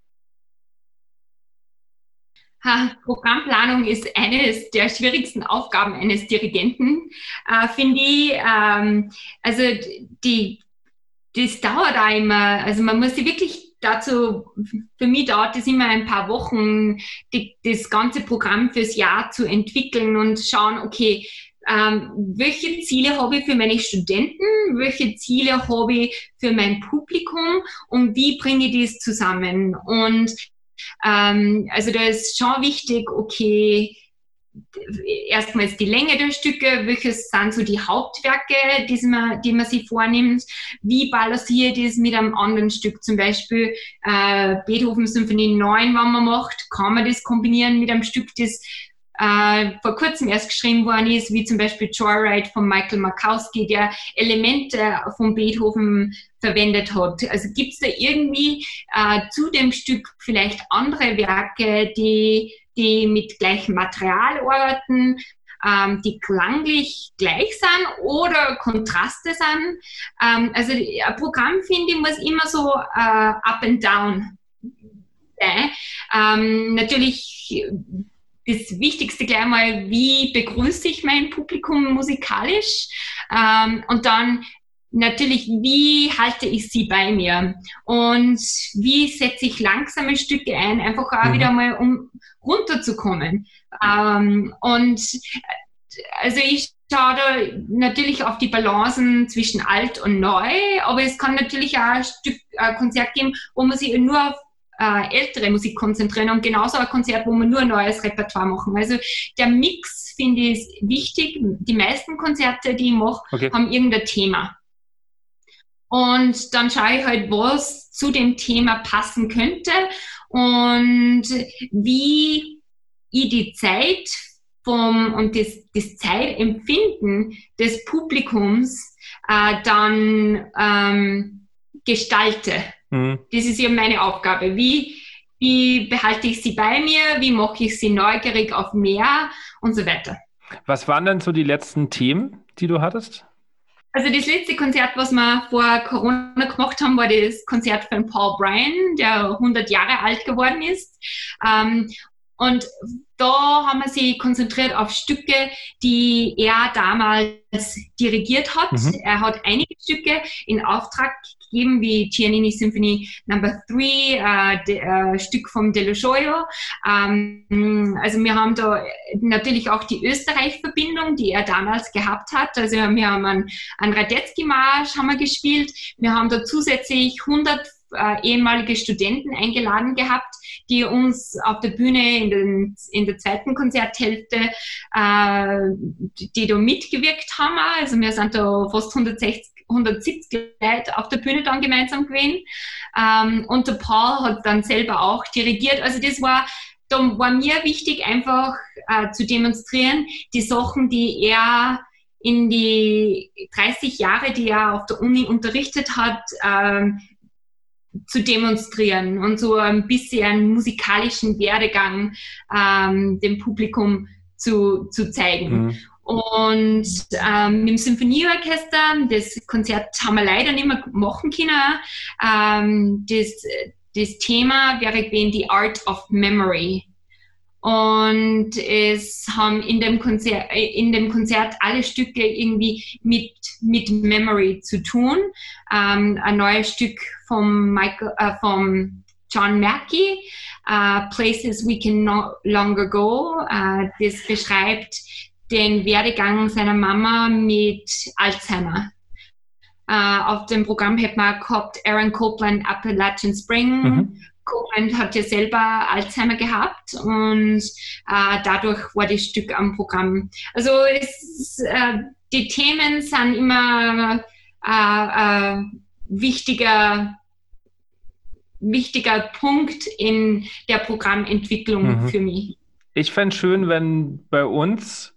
Ha, Programmplanung ist eines der schwierigsten Aufgaben eines Dirigenten, äh, finde ich. Ähm, also die, das dauert auch immer, also man muss sich wirklich dazu, für mich dauert es immer ein paar Wochen, die, das ganze Programm fürs Jahr zu entwickeln und schauen, okay, ähm, welche Ziele habe ich für meine Studenten, welche Ziele habe ich für mein Publikum und wie bringe ich das zusammen? Und ähm, also da ist schon wichtig, okay, erstmals die Länge der Stücke, welches sind so die Hauptwerke, die man, die man sich vornimmt, wie balanciert es mit einem anderen Stück, zum Beispiel äh, Beethoven Symphonie neun, wenn man macht, kann man das kombinieren mit einem Stück, das äh, vor kurzem erst geschrieben worden ist, wie zum Beispiel Joyride von Michael Makowski, der Elemente von Beethoven verwendet hat. Also gibt es da irgendwie äh, zu dem Stück vielleicht andere Werke, die die mit gleichem Material arbeiten, ähm, die klanglich gleich sind oder Kontraste sind. Ähm, also ein Programm, finde ich, muss immer so äh, up and down sein. Ähm, natürlich das Wichtigste gleich mal, wie begrüße ich mein Publikum musikalisch? Ähm, und dann natürlich, wie halte ich sie bei mir? Und wie setze ich langsame Stücke ein, einfach auch mhm. wieder mal, um runterzukommen. Ähm, und also ich schaue da natürlich auf die Balancen zwischen alt und neu, aber es kann natürlich auch ein Stück, ein Konzert geben, wo man sich nur auf äh, ältere Musik konzentrieren und genauso ein Konzert, wo man nur ein neues Repertoire machen. Also der Mix, finde ich, ist wichtig. Die meisten Konzerte, die ich mache, okay. haben irgendein Thema. Und dann schaue ich halt, was zu dem Thema passen könnte und wie ich die Zeit vom, und das, das Zeitempfinden des Publikums äh, dann ähm, gestalte. Mhm. Das ist ja meine Aufgabe. Wie, wie behalte ich sie bei mir? Wie mache ich sie neugierig auf mehr und so weiter. Was waren denn so die letzten Themen, die du hattest? Also das letzte Konzert, was wir vor Corona gemacht haben, war das Konzert von Paul Bryan, der hundert Jahre alt geworden ist. Ähm, und da haben wir sich konzentriert auf Stücke, die er damals dirigiert hat. Mhm. Er hat einige Stücke in Auftrag gegeben, wie Giannini Symphony Number Three, äh, de, äh, Stück vom Dello Gioia. Ähm, also wir haben da natürlich auch die Österreich-Verbindung, die er damals gehabt hat. Also wir haben einen, einen Radetzky-Marsch haben wir gespielt. Wir haben da zusätzlich hundert äh, ehemalige Studenten eingeladen gehabt, die uns auf der Bühne in, den, in der zweiten Konzerthälfte äh, die, die da mitgewirkt haben. Also wir sind da fast hundertsechzig, hundertsiebzig Leute auf der Bühne dann gemeinsam gewesen. Ähm, und der Paul hat dann selber auch dirigiert. Also das war, da war mir wichtig, einfach äh, zu demonstrieren, die Sachen, die er in die dreißig Jahre, die er auf der Uni unterrichtet hat, ähm, zu demonstrieren und so ein bisschen einen musikalischen Werdegang ähm, dem Publikum zu, zu zeigen. Mhm. Und ähm, mit dem Symphonieorchester, das Konzert haben wir leider nicht mehr machen können. Ähm, das, das Thema wäre gewesen die Art of Memory. Und es haben in dem Konzert, in dem Konzert alle Stücke irgendwie mit, mit Memory zu tun. Ähm, ein neues Stück vom, Michael, äh, vom John Mackey, uh, Places We Can No Longer Go. Uh, das beschreibt den Werdegang seiner Mama mit Alzheimer. Uh, auf dem Programm hätten wir gehabt Aaron Copland, Appalachian Spring. Mhm. Copland hat ja selber Alzheimer gehabt und äh, dadurch war das Stück am Programm. Also es, äh, die Themen sind immer äh, äh, wichtiger, wichtiger Punkt in der Programmentwicklung mhm. für mich. Ich fände es schön, wenn bei uns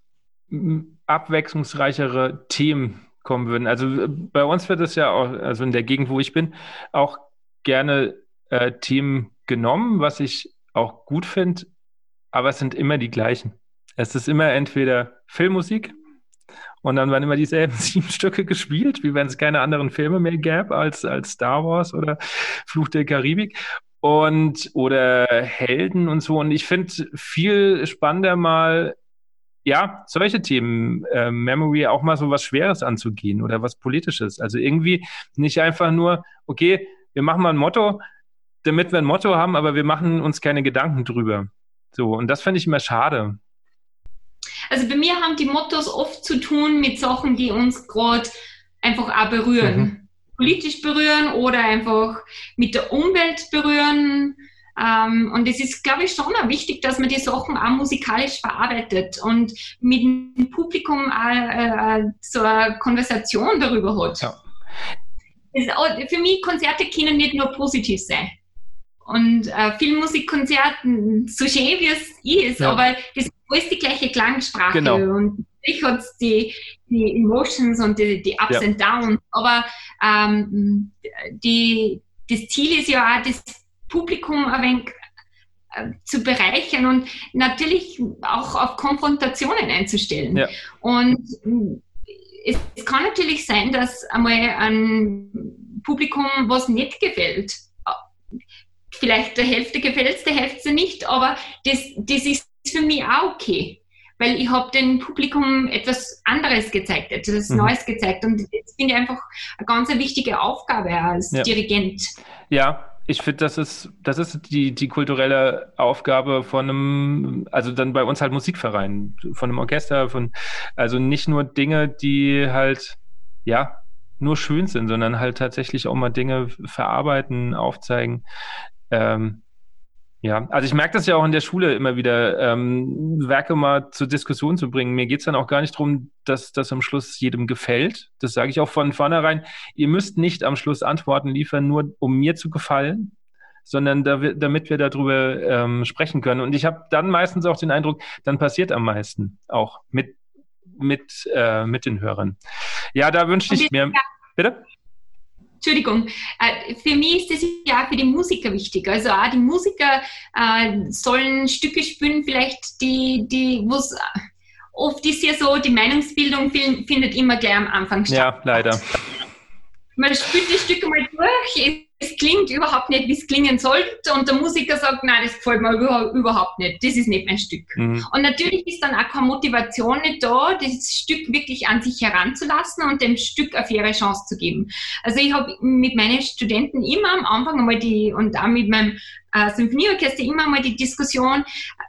abwechslungsreichere Themen kommen würden. Also bei uns wird es ja auch, also in der Gegend, wo ich bin, auch gerne Äh, Themen genommen, was ich auch gut finde, aber es sind immer die gleichen. Es ist immer entweder Filmmusik und dann werden immer dieselben sieben Stücke gespielt, wie wenn es keine anderen Filme mehr gäbe als, als Star Wars oder Fluch der Karibik und oder Helden und so. Und ich finde viel spannender mal, ja, solche Themen, äh, Memory, auch mal so was Schweres anzugehen oder was Politisches. Also irgendwie nicht einfach nur, okay, wir machen mal ein Motto, damit wir ein Motto haben, aber wir machen uns keine Gedanken drüber. So, und das finde ich immer schade. Also bei mir haben die Mottos oft zu tun mit Sachen, die uns gerade einfach auch berühren. Mhm. Politisch berühren oder einfach mit der Umwelt berühren. Ähm, und es ist, glaube ich, schon auch wichtig, dass man die Sachen auch musikalisch verarbeitet und mit dem Publikum auch äh, so eine Konversation darüber hat. Ja. Das, für mich, Konzerte können nicht nur positiv sein. Und äh, Filmmusikkonzerten, so schön wie es ist, ja. aber das ist alles die gleiche Klangsprache. Genau. Und ich hat die, die Emotions und die, die Ups ja. and Downs. Aber ähm, die, das Ziel ist ja auch, das Publikum ein wenig äh, zu bereichern und natürlich auch auf Konfrontationen einzustellen. Ja. Und es, es kann natürlich sein, dass einmal ein Publikum was nicht gefällt. Vielleicht der Hälfte gefällt es, der Hälfte nicht, aber das, das ist für mich auch okay, weil ich habe dem Publikum etwas anderes gezeigt, etwas mhm. Neues gezeigt und das finde ich einfach eine ganz wichtige Aufgabe als ja. Dirigent. Ja, ich finde, das ist, das ist die, die kulturelle Aufgabe von einem, also dann bei uns halt Musikverein, von einem Orchester, von, also nicht nur Dinge, die halt, ja, nur schön sind, sondern halt tatsächlich auch mal Dinge verarbeiten, aufzeigen. Ähm, Ja, also ich merke das ja auch in der Schule immer wieder, ähm, Werke mal zur Diskussion zu bringen. Mir geht's dann auch gar nicht darum, dass das am Schluss jedem gefällt. Das sage ich auch von vornherein. Ihr müsst nicht am Schluss Antworten liefern, nur um mir zu gefallen, sondern da, damit wir darüber ähm, sprechen können. Und ich habe dann meistens auch den Eindruck, dann passiert am meisten auch mit, mit, äh, mit den Hörern. Ja, da wünschte ich mir... Bitte? Entschuldigung, äh, für mich ist das ja auch für die Musiker wichtig. Also auch die Musiker äh, sollen Stücke spielen, vielleicht die, die, wo es oft ist ja so, die Meinungsbildung findet immer gleich am Anfang statt. Ja, leider. Man spielt das Stück einmal durch, es klingt überhaupt nicht, wie es klingen sollte und der Musiker sagt, nein, das gefällt mir überhaupt nicht, das ist nicht mein Stück. Mhm. Und natürlich ist dann auch keine Motivation nicht da, das Stück wirklich an sich heranzulassen und dem Stück eine faire Chance zu geben. Also ich habe mit meinen Studenten immer am Anfang einmal die, und auch mit meinem äh, Symphonieorchester immer einmal die Diskussion,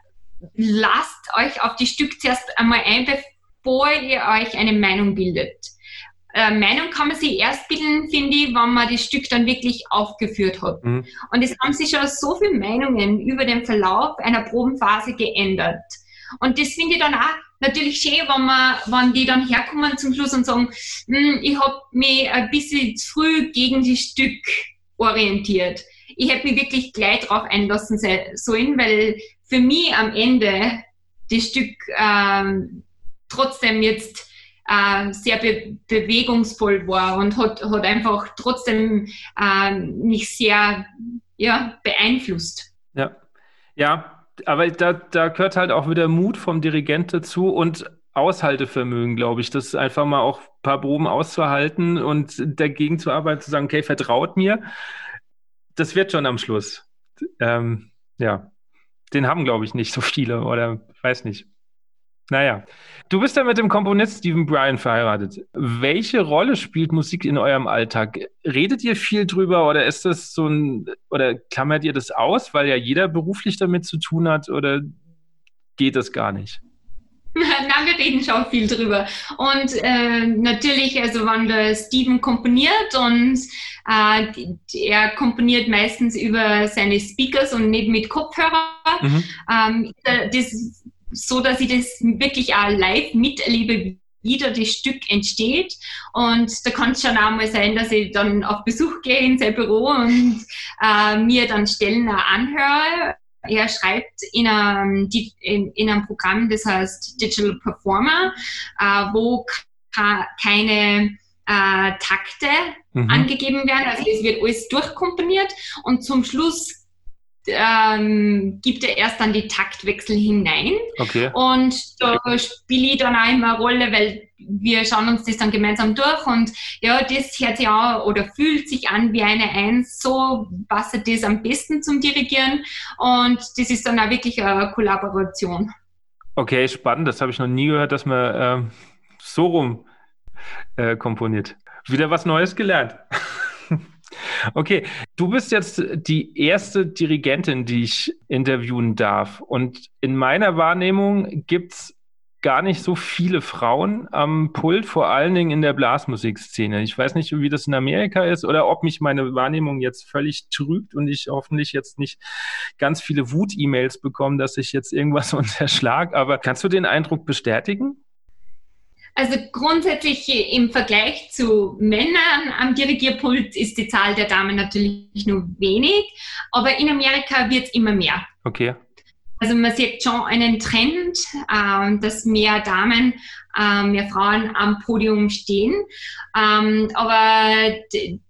lasst euch auf die Stück zuerst einmal ein, bevor ihr euch eine Meinung bildet. Äh, Meinung kann man sich erst bilden, finde ich, wenn man das Stück dann wirklich aufgeführt hat. Mhm. Und es haben sich schon so viele Meinungen über den Verlauf einer Probenphase geändert. Und das finde ich dann auch natürlich schön, wenn, man, wenn die dann herkommen zum Schluss und sagen, ich habe mich ein bisschen zu früh gegen das Stück orientiert. Ich hätte mich wirklich gleich drauf einlassen sollen, weil für mich am Ende das Stück ähm, trotzdem jetzt äh, sehr be- bewegungsvoll war und hat, hat einfach trotzdem äh, mich sehr ja, beeinflusst. Ja, ja, aber da, da gehört halt auch wieder Mut vom Dirigent dazu und Aushaltevermögen, glaube ich, das einfach mal auch ein paar Proben auszuhalten und dagegen zu arbeiten, zu sagen, okay, vertraut mir, das wird schon am Schluss. Ähm, ja, den haben, glaube ich, nicht so viele oder weiß nicht. Naja, du bist ja mit dem Komponist Stephen Bryan verheiratet. Welche Rolle spielt Musik in eurem Alltag? Redet ihr viel drüber oder ist das so ein, oder klammert ihr das aus, weil ja jeder beruflich damit zu tun hat oder geht das gar nicht? Nein, wir reden schon viel drüber. Und äh, natürlich, also wenn der Stephen komponiert und äh, er komponiert meistens über seine Speakers und nicht mit Kopfhörer, mhm. ähm, das so, dass ich das wirklich auch live miterlebe, wie da das Stück entsteht. Und da kann es schon auch mal sein, dass ich dann auf Besuch gehe in sein Büro und äh, mir dann Stellen auch anhöre. Er schreibt in einem, in, in einem Programm, das heißt Digital Performer, äh, wo ka- keine äh, Takte mhm. angegeben werden. Also es wird alles durchkomponiert und zum Schluss ähm, gibt er erst dann die Taktwechsel hinein. Okay. Und da spiele ich dann auch immer eine Rolle, weil wir schauen uns das dann gemeinsam durch und ja, das hört sich an oder fühlt sich an wie eine Eins, so passt das am besten zum Dirigieren und das ist dann auch wirklich eine Kollaboration. Okay, spannend, das habe ich noch nie gehört, dass man äh, so rum äh, komponiert. Wieder was Neues gelernt. Okay, du bist jetzt die erste Dirigentin, die ich interviewen darf. Und in meiner Wahrnehmung gibt's gar nicht so viele Frauen am Pult, vor allen Dingen in der Blasmusikszene. Ich weiß nicht, wie das in Amerika ist oder ob mich meine Wahrnehmung jetzt völlig trügt und ich hoffentlich jetzt nicht ganz viele Wut-E-Mails bekomme, dass ich jetzt irgendwas unterschlag. Aber kannst du den Eindruck bestätigen? Also grundsätzlich im Vergleich zu Männern am Dirigierpult ist die Zahl der Damen natürlich nur wenig, aber in Amerika wird es immer mehr. Okay. Also man sieht schon einen Trend, ähm, dass mehr Damen, äh, mehr Frauen am Podium stehen, ähm, aber d-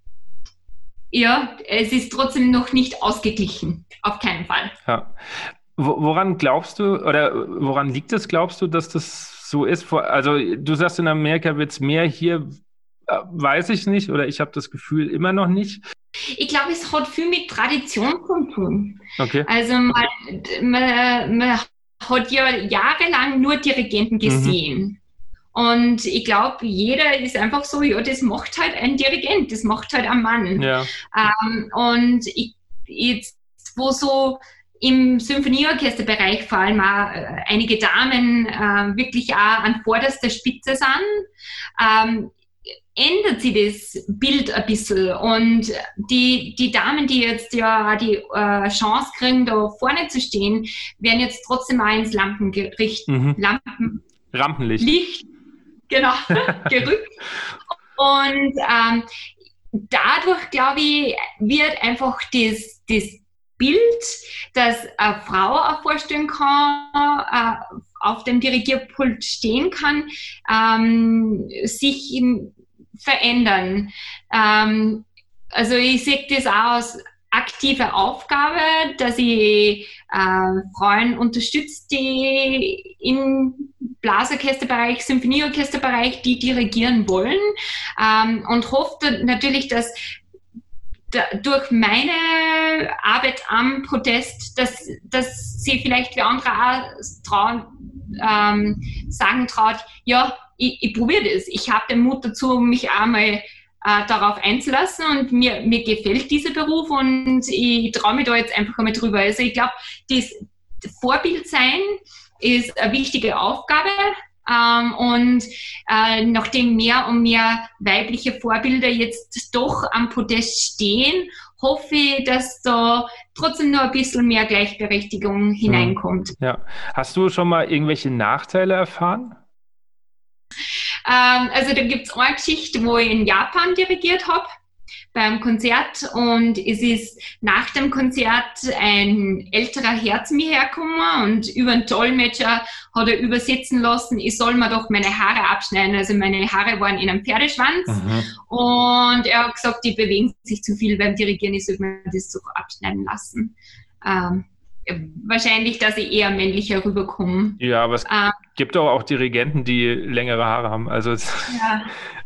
ja, es ist trotzdem noch nicht ausgeglichen, auf keinen Fall. Ja. Woran glaubst du oder woran liegt es, glaubst du, dass das so ist? Also du sagst, in Amerika wird es mehr, hier äh, weiß ich nicht oder ich habe das Gefühl immer noch nicht. Ich glaube, es hat viel mit Tradition zu tun. Okay. Also man, man, man hat ja jahrelang nur Dirigenten gesehen. Mhm. Und ich glaube, jeder ist einfach so, ja, das macht halt ein Dirigent, das macht halt ein Mann. Ja. Ähm, und ich, jetzt, wo so im Symphonieorchesterbereich vor allem auch äh, einige Damen äh, wirklich auch an vorderster Spitze sind, ähm, ändert sich das Bild ein bisschen. Und die, die Damen, die jetzt ja die äh, Chance kriegen, da vorne zu stehen, werden jetzt trotzdem auch ins Lampengericht, mhm. Lampen, Rampenlicht. Licht, genau, gerückt. Und ähm, dadurch, glaube ich, wird einfach das, das Bild, dass eine Frau auch vorstellen kann, äh, auf dem Dirigierpult stehen kann, ähm, sich in, verändern. Ähm, also ich sehe das auch als aktive Aufgabe, dass ich äh, Frauen unterstütze, die im Blasorchesterbereich, Symphonieorchesterbereich, die dirigieren wollen, ähm, und hoffe natürlich, dass da, durch meine Arbeit am Podest, dass, dass sie vielleicht wie andere auch trauen, ähm, sagen traut, ja, ich, ich probiere das. Ich habe den Mut dazu, mich einmal äh, darauf einzulassen, und mir, mir gefällt dieser Beruf, und ich traue mich da jetzt einfach einmal drüber. Also ich glaube, das Vorbild sein ist eine wichtige Aufgabe, ähm, und äh, nachdem mehr und mehr weibliche Vorbilder jetzt doch am Podest stehen, hoffe ich, dass da trotzdem noch ein bisschen mehr Gleichberechtigung hineinkommt. Ja. Hast du schon mal irgendwelche Nachteile erfahren? Ähm, also da gibt es eine Geschichte, wo ich in Japan dirigiert habe, beim Konzert, und es ist nach dem Konzert ein älterer Herr zu mir hergekommen und über einen Dolmetscher hat er übersetzen lassen, ich soll mir doch meine Haare abschneiden. Also meine Haare waren in einem Pferdeschwanz, mhm. und er hat gesagt, die bewegen sich zu viel beim Dirigieren, ich soll mir das so abschneiden lassen. Ähm, wahrscheinlich, dass ich eher männlicher rüberkomme. Ja, aber es ähm, gibt auch, auch Dirigenten, die längere Haare haben. Also ja.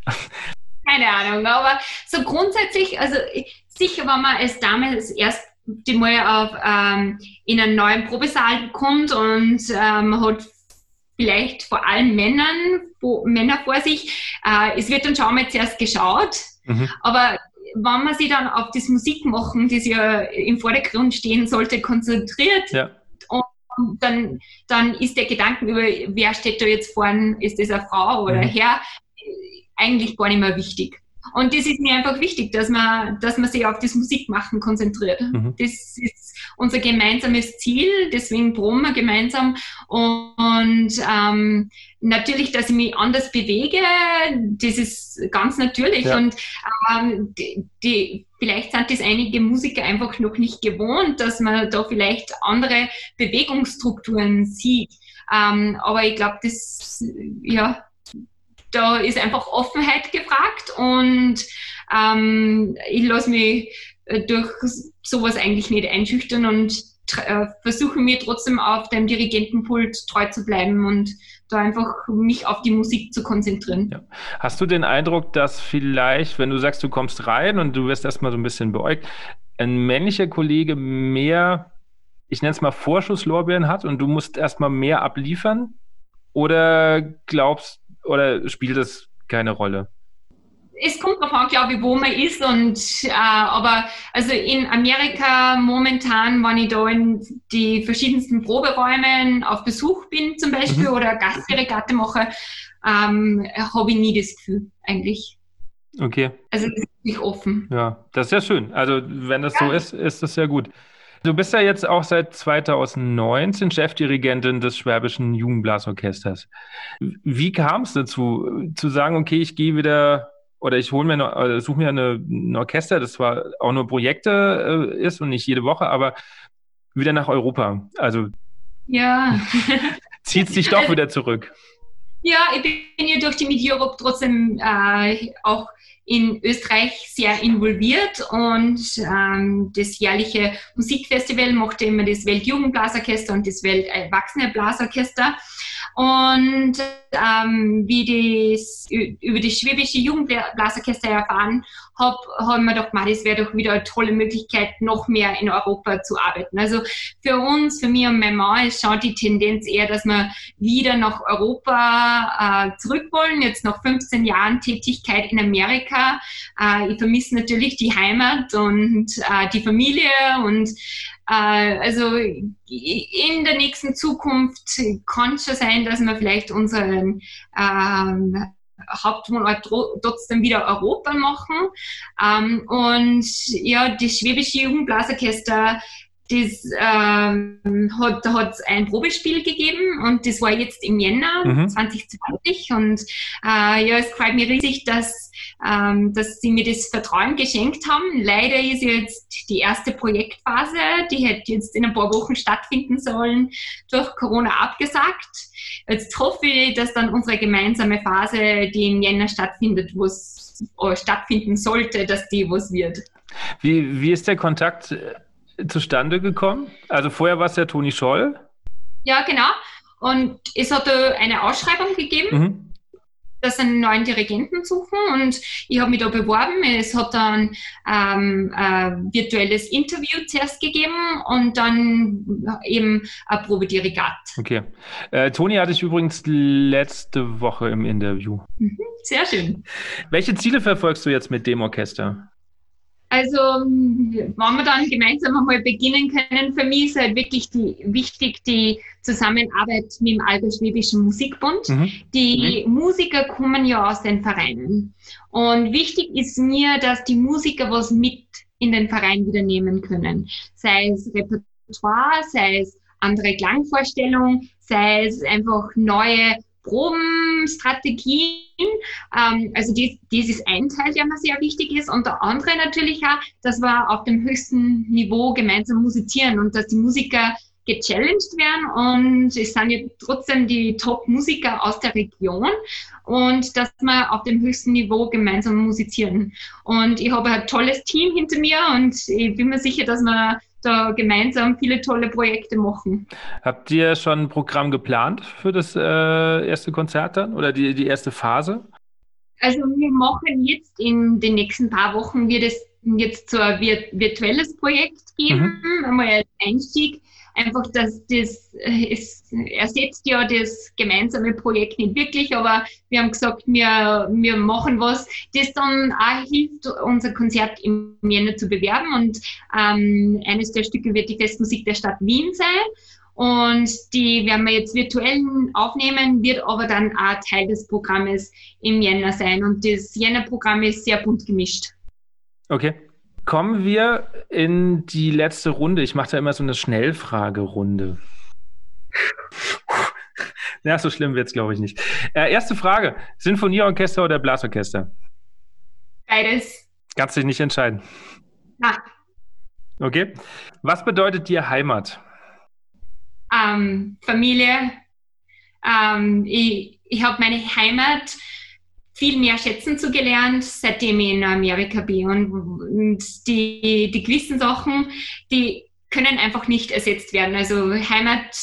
Keine Ahnung, aber so grundsätzlich, also sicher, wenn man als Dame das erste Mal auf, ähm, in einen neuen Probesaal kommt und ähm, hat vielleicht vor allem Männern, wo, Männer vor sich, äh, es wird dann schon mal zuerst geschaut, mhm. aber wenn man sich dann auf das Musikmachen, das ja im Vordergrund stehen sollte, konzentriert, ja. und dann, dann ist der Gedanke über, wer steht da jetzt vorne, ist das eine Frau oder mhm. Herr, eigentlich gar nicht mehr wichtig. Und das ist mir einfach wichtig, dass man, dass man sich auf das Musikmachen konzentriert. Mhm. Das ist unser gemeinsames Ziel, deswegen proben wir gemeinsam. Und ähm, natürlich, dass ich mich anders bewege, das ist ganz natürlich. Ja. Und ähm, die, die, vielleicht sind das einige Musiker einfach noch nicht gewohnt, dass man da vielleicht andere Bewegungsstrukturen sieht. Ähm, aber ich glaube, das, ja, da ist einfach Offenheit gefragt, und ähm, ich lasse mich durch sowas eigentlich nicht einschüchtern und äh, versuche mir trotzdem auf dem Dirigentenpult treu zu bleiben und da einfach mich auf die Musik zu konzentrieren. Ja. Hast du den Eindruck, dass vielleicht, wenn du sagst, du kommst rein und du wirst erstmal so ein bisschen beäugt, ein männlicher Kollege mehr, ich nenne es mal Vorschusslorbeeren hat und du musst erstmal mehr abliefern? Oder glaubst Oder spielt das keine Rolle? Es kommt darauf an, glaube ich, wo man ist. Und, äh, aber also in Amerika momentan, wenn ich da in die verschiedensten Proberäumen auf Besuch bin zum Beispiel, mhm. oder Gastdirigate mache, ähm, habe ich nie das Gefühl eigentlich. Okay. Also das ist nicht offen. Ja, das ist ja schön. Also wenn das ja. so ist, ist das ja gut. Du bist ja jetzt auch seit zweitausendneunzehn Chefdirigentin des Schwäbischen Jugendblasorchesters. Wie kam es dazu, zu sagen, okay, ich gehe wieder oder ich hole mir noch, oder suche mir eine, ein Orchester, das zwar auch nur Projekte äh, ist und nicht jede Woche, aber wieder nach Europa? Also ja. zieht es dich doch wieder zurück? Ja, ich bin ja durch die Mid Europe trotzdem äh, auch in Österreich sehr involviert, und ähm, das jährliche Musikfestival macht immer das Weltjugendblasorchester und das Welterwachsene-Blasorchester. Und ähm, wie das über das Schwäbische Jugendblasorchester erfahren habe, haben wir gedacht, das wäre doch wieder eine tolle Möglichkeit, noch mehr in Europa zu arbeiten. Also für uns, für mich und mein Mann ist schon die Tendenz eher, dass wir wieder nach Europa äh, zurück wollen. Jetzt nach fünfzehn Jahren Tätigkeit in Amerika. Äh, ich vermisse natürlich die Heimat und äh, die Familie, und äh, also in der nächsten Zukunft kann es schon sein, dass wir vielleicht unseren ähm, Hauptwohnort trotzdem wieder Europa machen. Ähm, und ja, das Schwäbische Jugendblasorchester, das ähm, hat, da hat es ein Probespiel gegeben und das war jetzt im Jänner mhm. zwanzig zwanzig und äh, ja, es freut mich riesig, dass, ähm, dass sie mir das Vertrauen geschenkt haben. Leider ist jetzt die erste Projektphase, die hätte jetzt in ein paar Wochen stattfinden sollen, durch Corona abgesagt. Jetzt hoffe ich, dass dann unsere gemeinsame Phase, die im Jänner stattfindet, wo es äh, stattfinden sollte, dass die was wird. Wie, wie ist der Kontakt zustande gekommen? Also vorher war es ja Toni Scholl. Ja, genau. Und es hat eine Ausschreibung gegeben, mhm. dass sie einen neuen Dirigenten suchen und ich habe mich da beworben. Es hat dann ähm, ein virtuelles Interview zuerst gegeben und dann eben ein Probedirigat. Okay. Äh, Toni hatte ich übrigens letzte Woche im Interview. Mhm, sehr schön. Welche Ziele verfolgst du jetzt mit dem Orchester? Also, wenn wir dann gemeinsam einmal beginnen können, für mich ist halt wirklich die, wichtig die Zusammenarbeit mit dem Allgäu-Schwäbischen Musikbund. Mhm. Die mhm. Musiker kommen ja aus den Vereinen. Und wichtig ist mir, dass die Musiker was mit in den Verein wieder nehmen können. Sei es Repertoire, sei es andere Klangvorstellungen, sei es einfach neue Probenstrategien. Ähm, also das, das ist ein Teil, der mir sehr wichtig ist. Und der andere natürlich auch, dass wir auf dem höchsten Niveau gemeinsam musizieren und dass die Musiker gechallenged werden. Und es sind ja trotzdem die Top-Musiker aus der Region und dass wir auf dem höchsten Niveau gemeinsam musizieren. Und ich habe ein tolles Team hinter mir und ich bin mir sicher, dass wir da gemeinsam viele tolle Projekte machen. Habt ihr schon ein Programm geplant für das äh, erste Konzert dann oder die, die erste Phase? Also wir machen jetzt in den nächsten paar Wochen, wird es jetzt so ein virtuelles Projekt geben, mhm. einmal als Einstieg. Einfach, dass das, es ersetzt ja das gemeinsame Projekt nicht wirklich, aber wir haben gesagt, wir, wir machen was, das dann auch hilft, unser Konzert im Jänner zu bewerben und ähm, eines der Stücke wird die Festmusik der Stadt Wien sein und die werden wir jetzt virtuell aufnehmen, wird aber dann auch Teil des Programmes im Jänner sein und das Jänner-Programm ist sehr bunt gemischt. Okay. Kommen wir in die letzte Runde. Ich mache da immer so eine Schnellfragerunde. Ja, so schlimm wird es, glaube ich, nicht. Äh, erste Frage. Sinfonieorchester oder Blasorchester? Beides. Kannst dich nicht entscheiden? Ja. Okay. Was bedeutet dir Heimat? Ähm, Familie. Ähm, ich ich habe meine Heimat viel mehr schätzen zu gelernt, seitdem ich in Amerika bin. Und, und die, die gewissen Sachen, die können einfach nicht ersetzt werden. Also Heimat,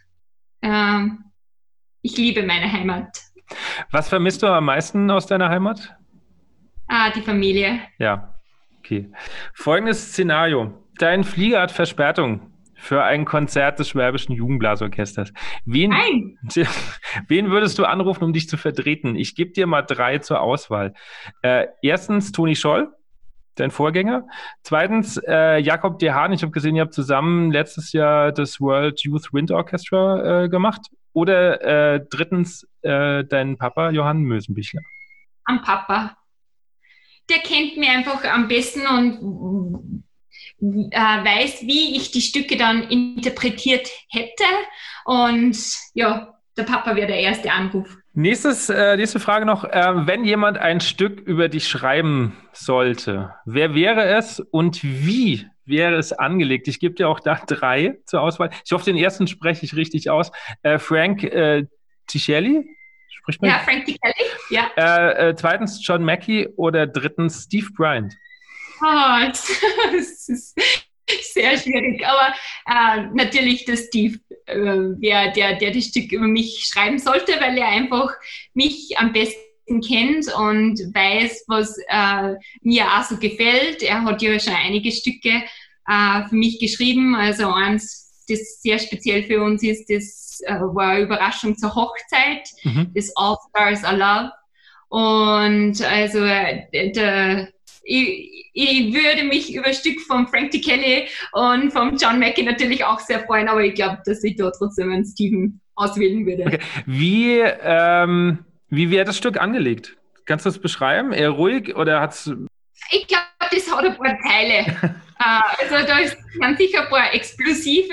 äh, ich liebe meine Heimat. Was vermisst du am meisten aus deiner Heimat? Ah, die Familie. Ja, okay. Folgendes Szenario. Dein Flieger hat Verspätung für ein Konzert des Schwäbischen Jugendblasorchesters. Wen, Nein. wen würdest du anrufen, um dich zu vertreten? Ich gebe dir mal drei zur Auswahl. Äh, erstens Toni Scholl, dein Vorgänger. Zweitens äh, Jakob de Haan. Ich habe gesehen, ihr habt zusammen letztes Jahr das World Youth Wind Orchestra äh, gemacht. Oder äh, drittens äh, dein Papa, Johann Mösenbichler. Am Papa. Der kennt mich einfach am besten und Äh, weiß, wie ich die Stücke dann interpretiert hätte. Und ja, der Papa wäre der erste Anruf. Nächstes, äh, nächste Frage noch. Äh, wenn jemand ein Stück über dich schreiben sollte, wer wäre es und wie wäre es angelegt? Ich gebe dir auch da drei zur Auswahl. Ich hoffe, den ersten spreche ich richtig aus. Äh, Frank äh, Tichelli? Spricht man? Ja, Frank Tichelli, ja. Äh, äh, zweitens John Mackey oder drittens Steve Bryant? Oh, das ist sehr schwierig, aber äh, natürlich der Steve, äh, der, der, der das Stück über mich schreiben sollte, weil er einfach mich am besten kennt und weiß, was äh, mir auch so gefällt. Er hat ja schon einige Stücke äh, für mich geschrieben, also eins, das sehr speziell für uns ist, das äh, war eine Überraschung zur Hochzeit, mhm. das All Stars Are Love und also äh, der Ich, ich würde mich über ein Stück von Frank Tichelli und von John Mackey natürlich auch sehr freuen, aber ich glaube, dass ich da trotzdem einen Steven auswählen würde. Okay. Wie, ähm, Wie wäre das Stück angelegt? Kannst du es beschreiben? Eher ruhig oder hat es... Ich glaube, das hat ein paar Teile. Also da sind sicher ein paar explosive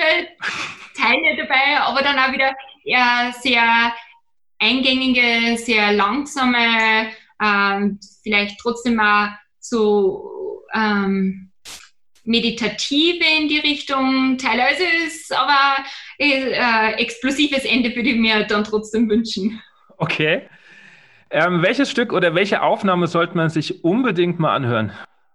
Teile dabei, aber dann auch wieder eher sehr eingängige, sehr langsame, ähm, vielleicht trotzdem auch so ähm, meditative in die Richtung Teile. Also es ist aber äh, explosives Ende würde ich mir dann trotzdem wünschen. Okay. Ähm, welches Stück oder welche Aufnahme sollte man sich unbedingt mal anhören?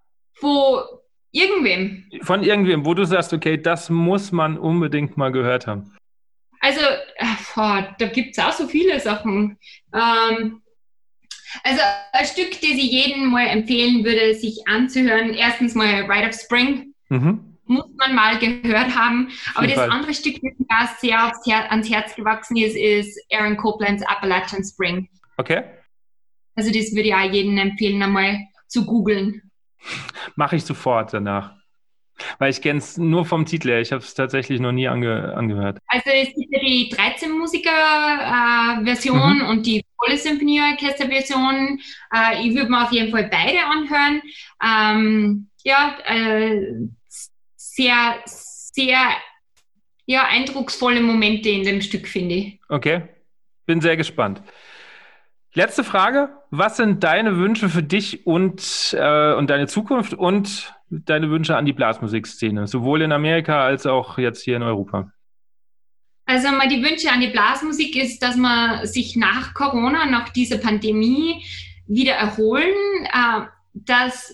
Wo irgendwem. Von irgendwem, wo du sagst, okay, das muss man unbedingt mal gehört haben. Also, oh, da gibt es auch so viele Sachen. Ähm, also ein Stück, das ich jedem mal empfehlen würde, sich anzuhören. Erstens mal Rite of Spring. Mhm. Muss man mal gehört haben. Aber das Fall. andere Stück, das mir auch sehr aufs Her- ans Herz gewachsen ist, ist Aaron Coplands Appalachian Spring. Okay. Also das würde ich auch jedem empfehlen, einmal zu googeln. Mache ich sofort danach. Weil ich kenne es nur vom Titel her. Ich habe es tatsächlich noch nie ange- angehört. Also es gibt ja die dreizehn-Musiker-Version äh, mhm. und die volle Symphonieorchester-Version. Äh, ich würde mir auf jeden Fall beide anhören. Ähm, ja, äh, sehr, sehr ja, eindrucksvolle Momente in dem Stück, finde ich. Okay, bin sehr gespannt. Letzte Frage. Was sind deine Wünsche für dich und, äh, und deine Zukunft und deine Wünsche an die Blasmusikszene, sowohl in Amerika als auch jetzt hier in Europa? Also mal die Wünsche an die Blasmusik ist, dass man sich nach Corona, nach dieser Pandemie wieder erholen, äh, dass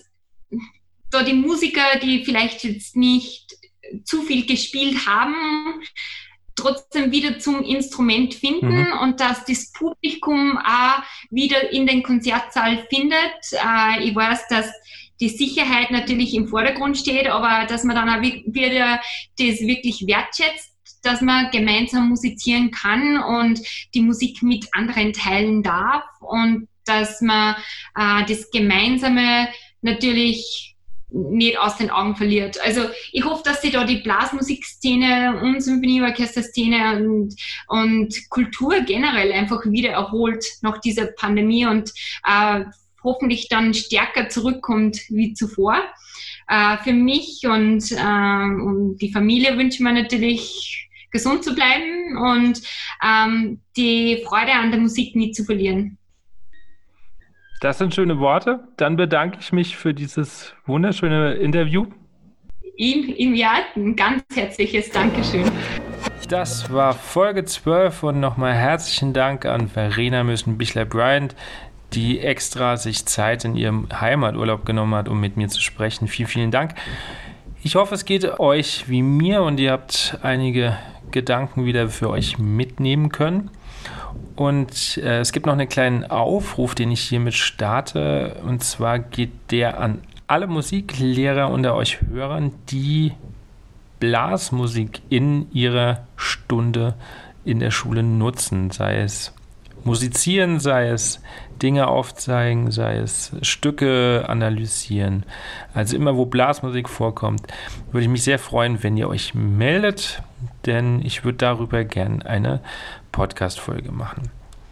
da die Musiker, die vielleicht jetzt nicht zu viel gespielt haben, trotzdem wieder zum Instrument finden mhm. und dass das Publikum auch wieder in den Konzertsaal findet. Äh, ich weiß, dass die Sicherheit natürlich im Vordergrund steht, aber dass man dann auch wieder das wirklich wertschätzt, dass man gemeinsam musizieren kann und die Musik mit anderen teilen darf und dass man äh, das Gemeinsame natürlich nicht aus den Augen verliert. Also ich hoffe, dass sich da die Blasmusikszene und Symphonieorchesterszene und, und Kultur generell einfach wieder erholt nach dieser Pandemie und äh, hoffentlich dann stärker zurückkommt wie zuvor. Äh, für mich und, äh, und die Familie wünsche ich mir natürlich, gesund zu bleiben und ähm, die Freude an der Musik nie zu verlieren. Das sind schöne Worte. Dann bedanke ich mich für dieses wunderschöne Interview. Ihm, ihm ja, ein ganz herzliches Dankeschön. Das war Folge zwölf und nochmal herzlichen Dank an Verena Müssen-Bichler-Bryant, die extra sich Zeit in ihrem Heimaturlaub genommen hat, um mit mir zu sprechen. Vielen, vielen Dank. Ich hoffe, es geht euch wie mir und ihr habt einige Gedanken wieder für euch mitnehmen können. Und äh, es gibt noch einen kleinen Aufruf, den ich hiermit starte. Und zwar geht der an alle Musiklehrer unter euch Hörern, die Blasmusik in ihrer Stunde in der Schule nutzen. Sei es musizieren, sei es Dinge aufzeigen, sei es Stücke analysieren. Also immer, wo Blasmusik vorkommt, würde ich mich sehr freuen, wenn ihr euch meldet, denn ich würde darüber gerne eine Podcast-Folge machen.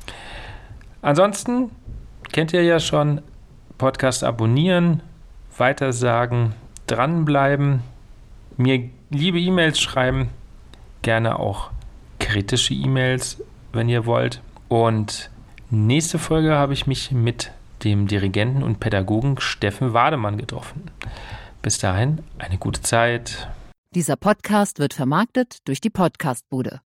Ansonsten kennt ihr ja schon, Podcast abonnieren, weitersagen, dranbleiben, mir liebe E-Mails schreiben, gerne auch kritische E-Mails, wenn ihr wollt. Und nächste Folge habe ich mich mit dem Dirigenten und Pädagogen Steffen Wademann getroffen. Bis dahin eine gute Zeit. Dieser Podcast wird vermarktet durch die Podcastbude.